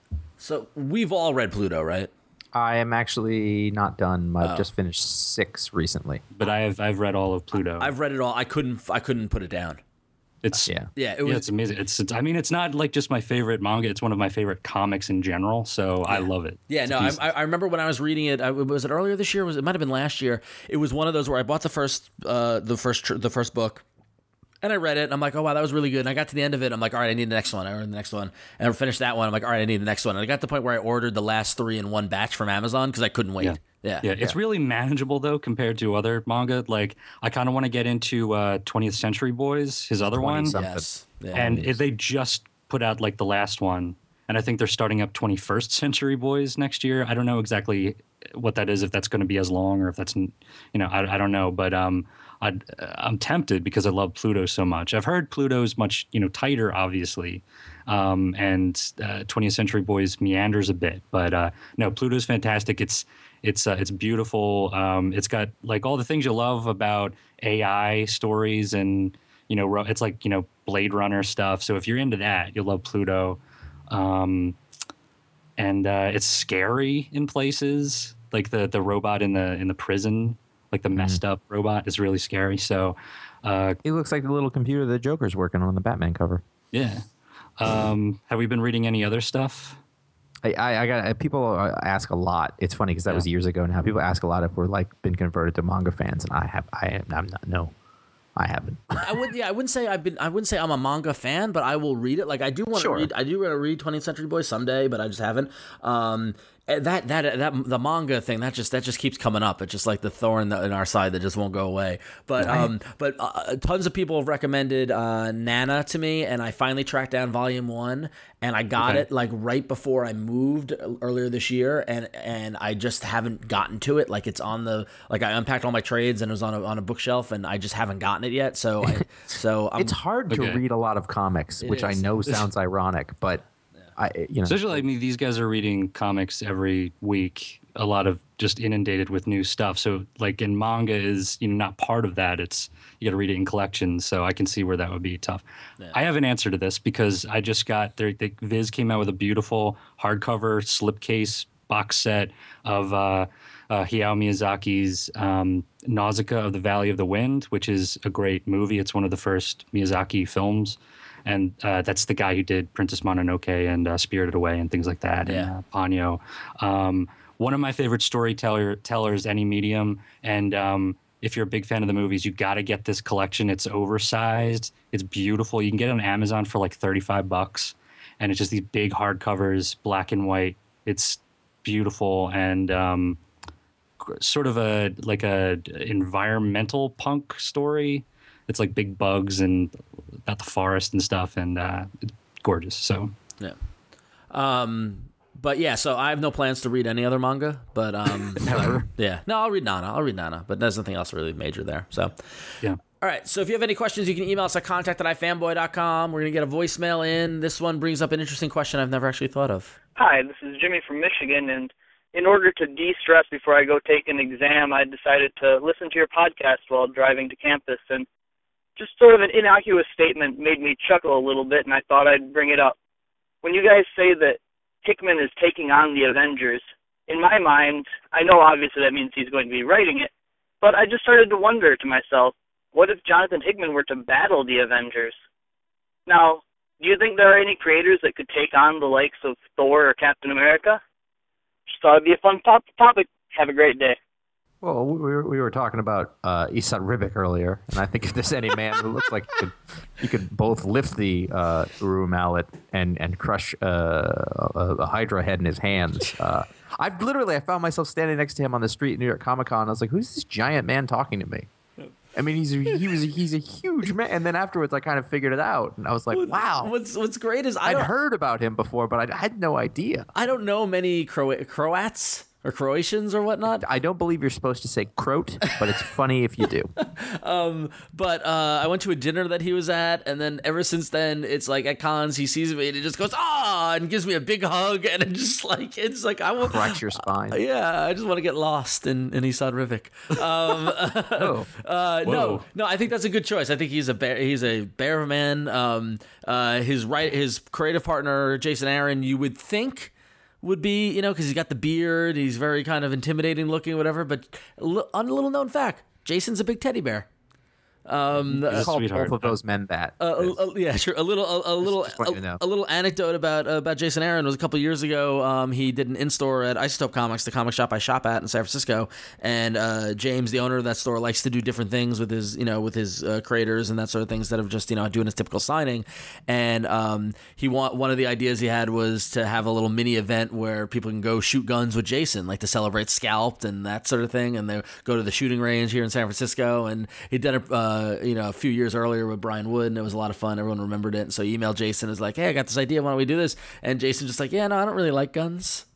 So we've all read Pluto, right? I am actually not done. I've Oh. just finished six recently. But I have I've read all of Pluto. I've read it all. I couldn't I couldn't put it down. It's Yeah. Yeah, it yeah, was. it's amazing. It's, it's I mean, it's not like just my favorite manga. It's one of my favorite comics in general. So I love it. Yeah, It's no, a piece. I, I remember when I was reading it. I, was it earlier this year? Was it might have been last year? It was one of those where I bought the first, uh, the first, tr- the first book, and I read it. And I'm like, oh wow, that was really good. And I got to the end of it. I'm like, all right, I need the next one. I read the next one, and I finished that one. I'm like, all right, I need the next one. And I got to the point where I ordered the last three in one batch from Amazon because I couldn't wait. Yeah. Yeah, Yeah, it's really manageable though compared to other manga. Like I kind of want to get into uh, twentieth Century Boys, his other one, something. Yes. Yeah. and it, they just put out like the last one, and I think they're starting up twenty-first Century Boys next year. I don't know exactly what that is, if that's going to be as long or if that's, you know, I, I don't know. But um, I'd, I'm tempted because I love Pluto so much. I've heard Pluto's much, you know, tighter, obviously, um, and uh, twentieth Century Boys meanders a bit. But uh, no, Pluto's fantastic. It's It's uh, it's beautiful. Um, it's got like all the things you love about A I stories, and you know, ro- it's like, you know, Blade Runner stuff. So if you're into that, you'll love Pluto. Um, and uh, it's scary in places, like the the robot in the in the prison, like the messed up robot is really scary. So uh, It looks like the little computer the Joker's working on the Batman cover. yeah. Um, have we been reading any other stuff? I, I, I got people ask a lot. It's funny because that Yeah. was years ago now. People ask a lot if we're like been converted to manga fans, and I have. I I'm not. No, I haven't. I would, yeah, I wouldn't say I've been. I wouldn't say I'm a manga fan, but I will read it. Like I do want to Sure. read. I do want to read twentieth Century Boys someday, but I just haven't. Um, and that that that the manga thing that just that just keeps coming up. It's just like the thorn in our side that just won't go away. But um, but uh, tons of people have recommended uh, Nana to me, and I finally tracked down Volume One, and I got Okay. it like right before I moved earlier this year, and and I just haven't gotten to it. Like it's on the like I unpacked all my trades and it was on a on a bookshelf, and I just haven't gotten it yet. So I, so I'm, It's hard to Okay. read a lot of comics, which I is. know sounds ironic, but I you know Especially, I mean, these guys are reading comics every week, a lot of just inundated with new stuff. So, like, in manga is, you know, not part of that. It's, you got to read it in collections. So I can see where that would be tough. I have an answer to this because I just got, there. The Viz came out with a beautiful hardcover slipcase box set of uh, uh, Hayao Miyazaki's um, Nausicaa of the Valley of the Wind, which is a great movie. It's one of the first Miyazaki films. And uh, that's the guy who did Princess Mononoke and uh, Spirited Away and things like that, and Yeah. uh, Ponyo. Um, one of my favorite storyteller tellers, any medium. And um, if you're a big fan of the movies, you got to get this collection. It's oversized. It's beautiful. You can get it on Amazon for like thirty-five bucks. And it's just these big hardcovers, black and white. It's beautiful and um, sort of a like a environmental punk story. It's like big bugs and about the forest and stuff, and uh, it's gorgeous. So Yeah. Um, but yeah, so I have no plans to read any other manga, but um, Never. but, yeah, no, I'll read Nana. I'll read Nana, but there's nothing else really major there. So, yeah, all right. So if you have any questions, you can email us at contact at ifanboy dot com. We're gonna get a voicemail in. This one brings up an interesting question I've never actually thought of. Hi, this is Jimmy from Michigan, and in order to de-stress before I go take an exam, I decided to listen to your podcast while driving to campus, and just sort of an innocuous statement made me chuckle a little bit, and I thought I'd bring it up. When you guys say that Hickman is taking on the Avengers, in my mind, I know obviously that means he's going to be writing it, but I just started to wonder to myself, what if Jonathan Hickman were to battle the Avengers? Now, do you think there are any creators that could take on the likes of Thor or Captain America? Just thought it'd be a fun top- topic. Have a great day. Well, we were, we were talking about uh, Isat Ribic earlier, and I think if there's any man who looks like he could, he could both lift the uh, Uru mallet and and crush uh, a, a Hydra head in his hands. Uh, I've literally I found myself standing next to him on the street at New York Comic Con. I was like, "Who's this giant man talking to me?" I mean, he's a, he was a, he's a huge man. And then afterwards, I kind of figured it out, and I was like, "Wow." What's What's great is I I'd don't, heard about him before, but I had no idea. I don't know many Cro- Croats or Croatians or whatnot. I don't believe you're supposed to say croat, but it's funny if you do. Um, but uh, I went to a dinner that he was at, and then ever since then, it's like at cons he sees me and he just goes ah and gives me a big hug, and it just like it's like I want Cracks your spine. Yeah, I just want to get lost in in Isad Rivik. Um, Oh. uh, no, Whoa. no, I think that's a good choice. I think he's a bear, he's a bear of a man. Um, uh, his right, his creative partner Jason Aaron, you would think would be, you know, because he's got the beard, he's very kind of intimidating looking, whatever. But a li- on a little known fact, Jason's a big teddy bear. Um, He's a Call sweetheart. both of those men that. a, a- a- yeah, sure. A little, a, a little, just want you to a, know. a little anecdote about uh, about Jason Aaron was a couple years ago. Um, he did an in-store at Isotope Comics, the comic shop I shop at in San Francisco. And uh, James, the owner of that store, likes to do different things with his, you know, with his uh, creators and that sort of thing, instead of just, you know, doing his typical signing. And um, he want one of the ideas he had was to have a little mini event where people can go shoot guns with Jason, like to celebrate Scalped and that sort of thing. And they go to the shooting range here in San Francisco. And he'd done a, uh, uh, you know, a few years earlier with Brian Wood, and it was a lot of fun. Everyone remembered it. And so he emailed Jason, is like, hey, I got this idea. Why don't we do this? And Jason's just like, yeah, no, I don't really like guns.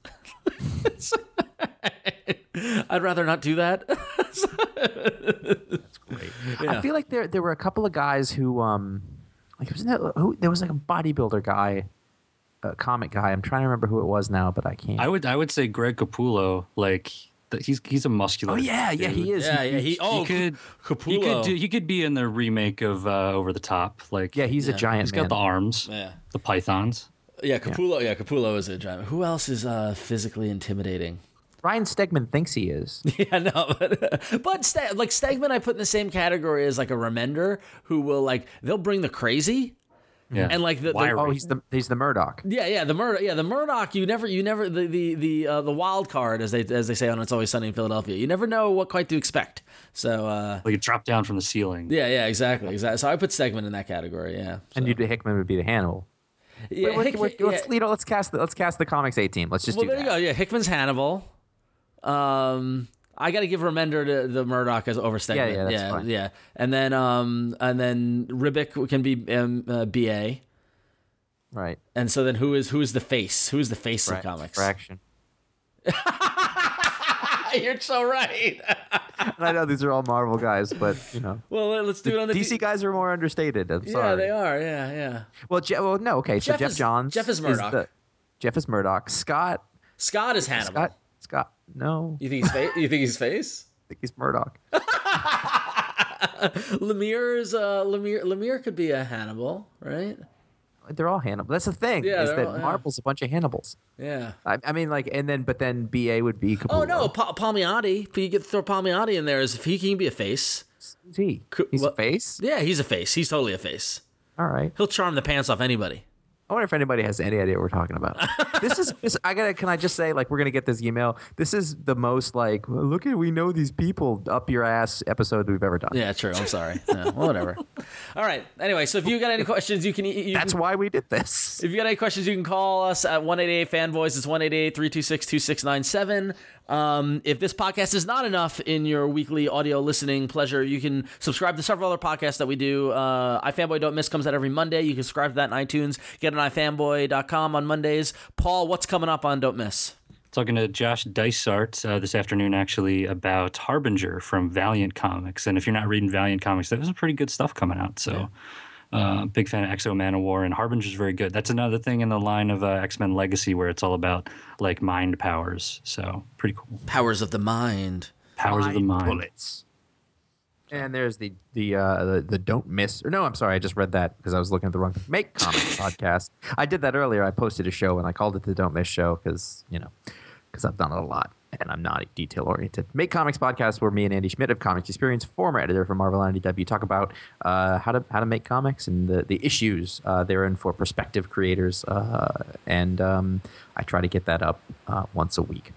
I'd rather not do that. That's great. Yeah. I feel like there there were a couple of guys who um like wasn't that who there was like a bodybuilder guy, a comic guy. I'm trying to remember who it was now, but I can't. I would I would say Greg Capullo, like th- he's he's a muscular. oh yeah, yeah, he is. Yeah, yeah. He, oh, he could Capullo. he could do, he could be in the remake of uh, Over the Top. Like Yeah, he's a giant he's man. got the arms, Yeah. the pythons. Yeah, Capullo. Yeah, Capullo is a giant. Who else is uh, physically intimidating? Ryan Stegman thinks he is. Yeah, no, but, but Ste- like Stegman, I put in the same category as like a Remender, who will like they'll bring the crazy, Yeah, and like the, the Wiry. Oh, he's the he's the Murdoch. yeah, yeah, the Murdoch, yeah, the Murdoch. You never, you never the the the uh, the wild card, as they as they say on It's Always Sunny in Philadelphia. You never know what quite to expect. So uh, like it dropped down from the ceiling. yeah, yeah, exactly, exactly. So I put Stegman in that category. Yeah, And so. you'd Hickman would be the Hannibal. yeah, We're- Hick- we're- yeah. let's, you know, let's cast the, let's cast the comics A team. Let's just Well, do there that. you go. Yeah, Hickman's Hannibal. Um, I got to give Remender to the Murdoch as over Stegman. Yeah, yeah, that's yeah, fine. yeah. And then um, and then Ribic can be um, uh, B A. Right. And so then who is who is the face? Who is the face Fra- of comics? Fraction. You're so right. And I know these are all Marvel guys, but you know, Well, let's do it on the D C D- guys are more understated. I'm Yeah, sorry. they are. Yeah, yeah. Well, Je- well, no, okay. So Jeff Jeff is- Johns. Jeff is Murdoch. the- Jeff is Murdoch. Scott. Scott is Hannibal. Scott. Scott. No, You think he's face? You think he's face? I think he's Murdoch. Lemire is uh Lemire. Lemire could be a Hannibal, right? They're all Hannibal. That's the thing. Yeah, is they're that all- yeah. Marvel's a bunch of Hannibals. Yeah. I, I mean, like, and then but then B A would be. Capullo. Oh no, pa- Palmiotti. If you get throw Palmiotti in there, as if he can be a face. Who's he? Could- He's what- a face. Yeah, he's a face. He's totally a face. All right. He'll charm the pants off anybody. I wonder if anybody has any idea what we're talking about. This is, this, I gotta, can I just say, like, we're gonna get this email. This is the most, like, well, look at, we know these people up your ass episode we've ever done. Yeah, true. I'm sorry. Yeah, well, whatever. All right. Anyway, so if you got any questions, you can. You That's can, why we did this. If you got any questions, you can call us at one eight eight fanboys. It's one eight eight, three two six, two six nine seven. Um, if this podcast is not enough in your weekly audio listening pleasure, you can subscribe to several other podcasts that we do. Uh, iFanboy Don't Miss comes out every Monday. You can subscribe to that in iTunes. Get on i fanboy dot com on Mondays. Paul, what's coming up on Don't Miss? Talking to Josh Dysart uh, this afternoon, actually, about Harbinger from Valiant Comics. And if you're not reading Valiant Comics, there's some pretty good stuff coming out. So, uh, big fan of X O Manowar, and Harbinger's very good. That's another thing in the line of uh, X-Men Legacy where it's all about like mind powers. So, pretty cool. Powers of the Mind. Powers of the mind. Bullets. And there's the the uh, the, the Don't Miss. Or no, I'm sorry, I just read that because I was looking at the wrong Make Comics podcast. I did that earlier. I posted a show and I called it the Don't Miss Show because you know because I've done it a lot and I'm not detail oriented. Make Comics podcast, where me and Andy Schmidt of Comics Experience, former editor for Marvel and I D W, talk about uh, how to how to make comics and the the issues uh, they're in for prospective creators. Uh, and um, I try to get that up uh, once a week.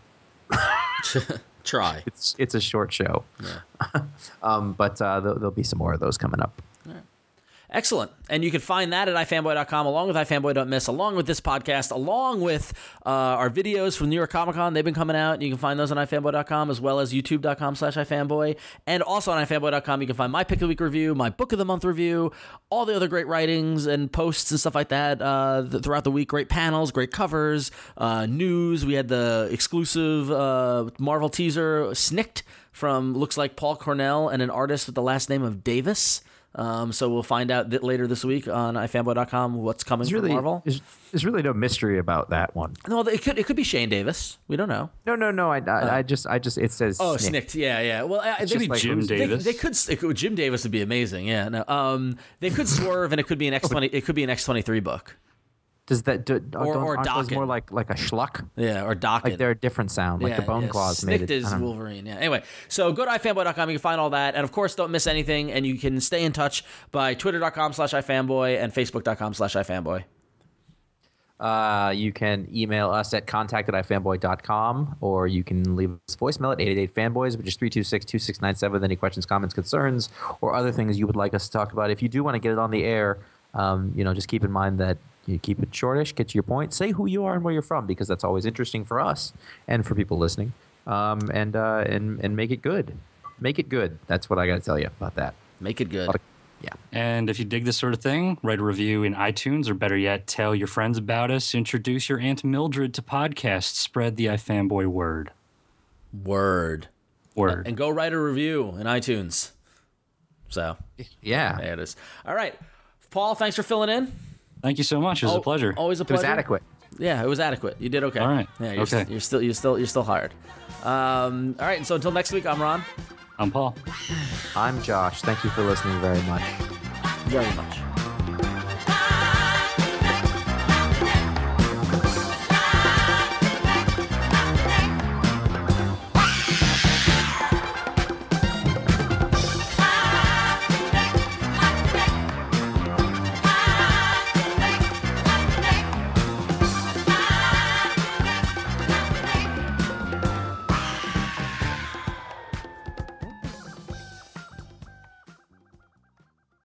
Try. It's it's a short show, um, but uh, there'll, there'll be some more of those coming up. Excellent. And you can find that at i fanboy dot com, along with iFanboy Don't Miss, along with this podcast, along with uh, our videos from New York Comic Con. They've been coming out. You can find those on i fanboy dot com, as well as youtube dot com slash ifanboy. And also on i fanboy dot com, you can find my Pick of the Week review, my Book of the Month review, all the other great writings and posts and stuff like that uh, th- throughout the week. Great panels, great covers, uh, news. We had the exclusive uh, Marvel teaser, Snicked, from looks like Paul Cornell and an artist with the last name of Davis. Um, so we'll find out that later this week on i fanboy dot com what's coming There's from really Marvel. there's, there's really no mystery about that one. No, it could it could be Shane Davis. We don't know. No, no, no. I I, I just I just it says Oh, Snicked. Snicked. Yeah, yeah. Well, I, It's they, just like Jim who's- they, Davis. they could, it could. Jim Davis would be amazing. Yeah. No. Um, they could swerve, and it could be an X twenty. It could be an X twenty three book. Does that do, Or- don't, or aren't those Dokken. more like like a schluck? Yeah, or Dokken. Like they're a different sound. Like Yeah, the Bone yeah. Claws made Snicked it. is I don't know. Wolverine. Yeah. Anyway, so go to i fanboy dot com. You can find all that, and of course, don't miss anything. And you can stay in touch by twitter dot com slash ifanboy and facebook dot com slash ifanboy. Uh, you can email us at contact at ifanboy dot com, or you can leave us voicemail at eight eight eight fanboys, which is three two six, two six nine seven with any questions, comments, concerns, or other things you would like us to talk about. If you do want to get it on the air, um, you know, just keep in mind that you keep it shortish, get to your point, say who you are and where you're from, because that's always interesting for us and for people listening. Um, and uh, and and make it good. Make it good. That's what I got to tell you about that. Make it good. Yeah. And if you dig this sort of thing, write a review in iTunes, or better yet, tell your friends about us. Introduce your Aunt Mildred to podcasts. Spread the iFanboy word. Word. Word. And go write a review in iTunes. So, Yeah. there it is. All right. Paul, thanks for filling in. Thank you so much. It was Oh, a pleasure. Always a It was pleasure. adequate. Yeah, it was adequate. You did okay. All right. Yeah, you're, Okay. st- you're still you're still you're still hired. Um, all right, and so until next week, I'm Ron. I'm Paul. I'm Josh. Thank you for listening very much. Very much.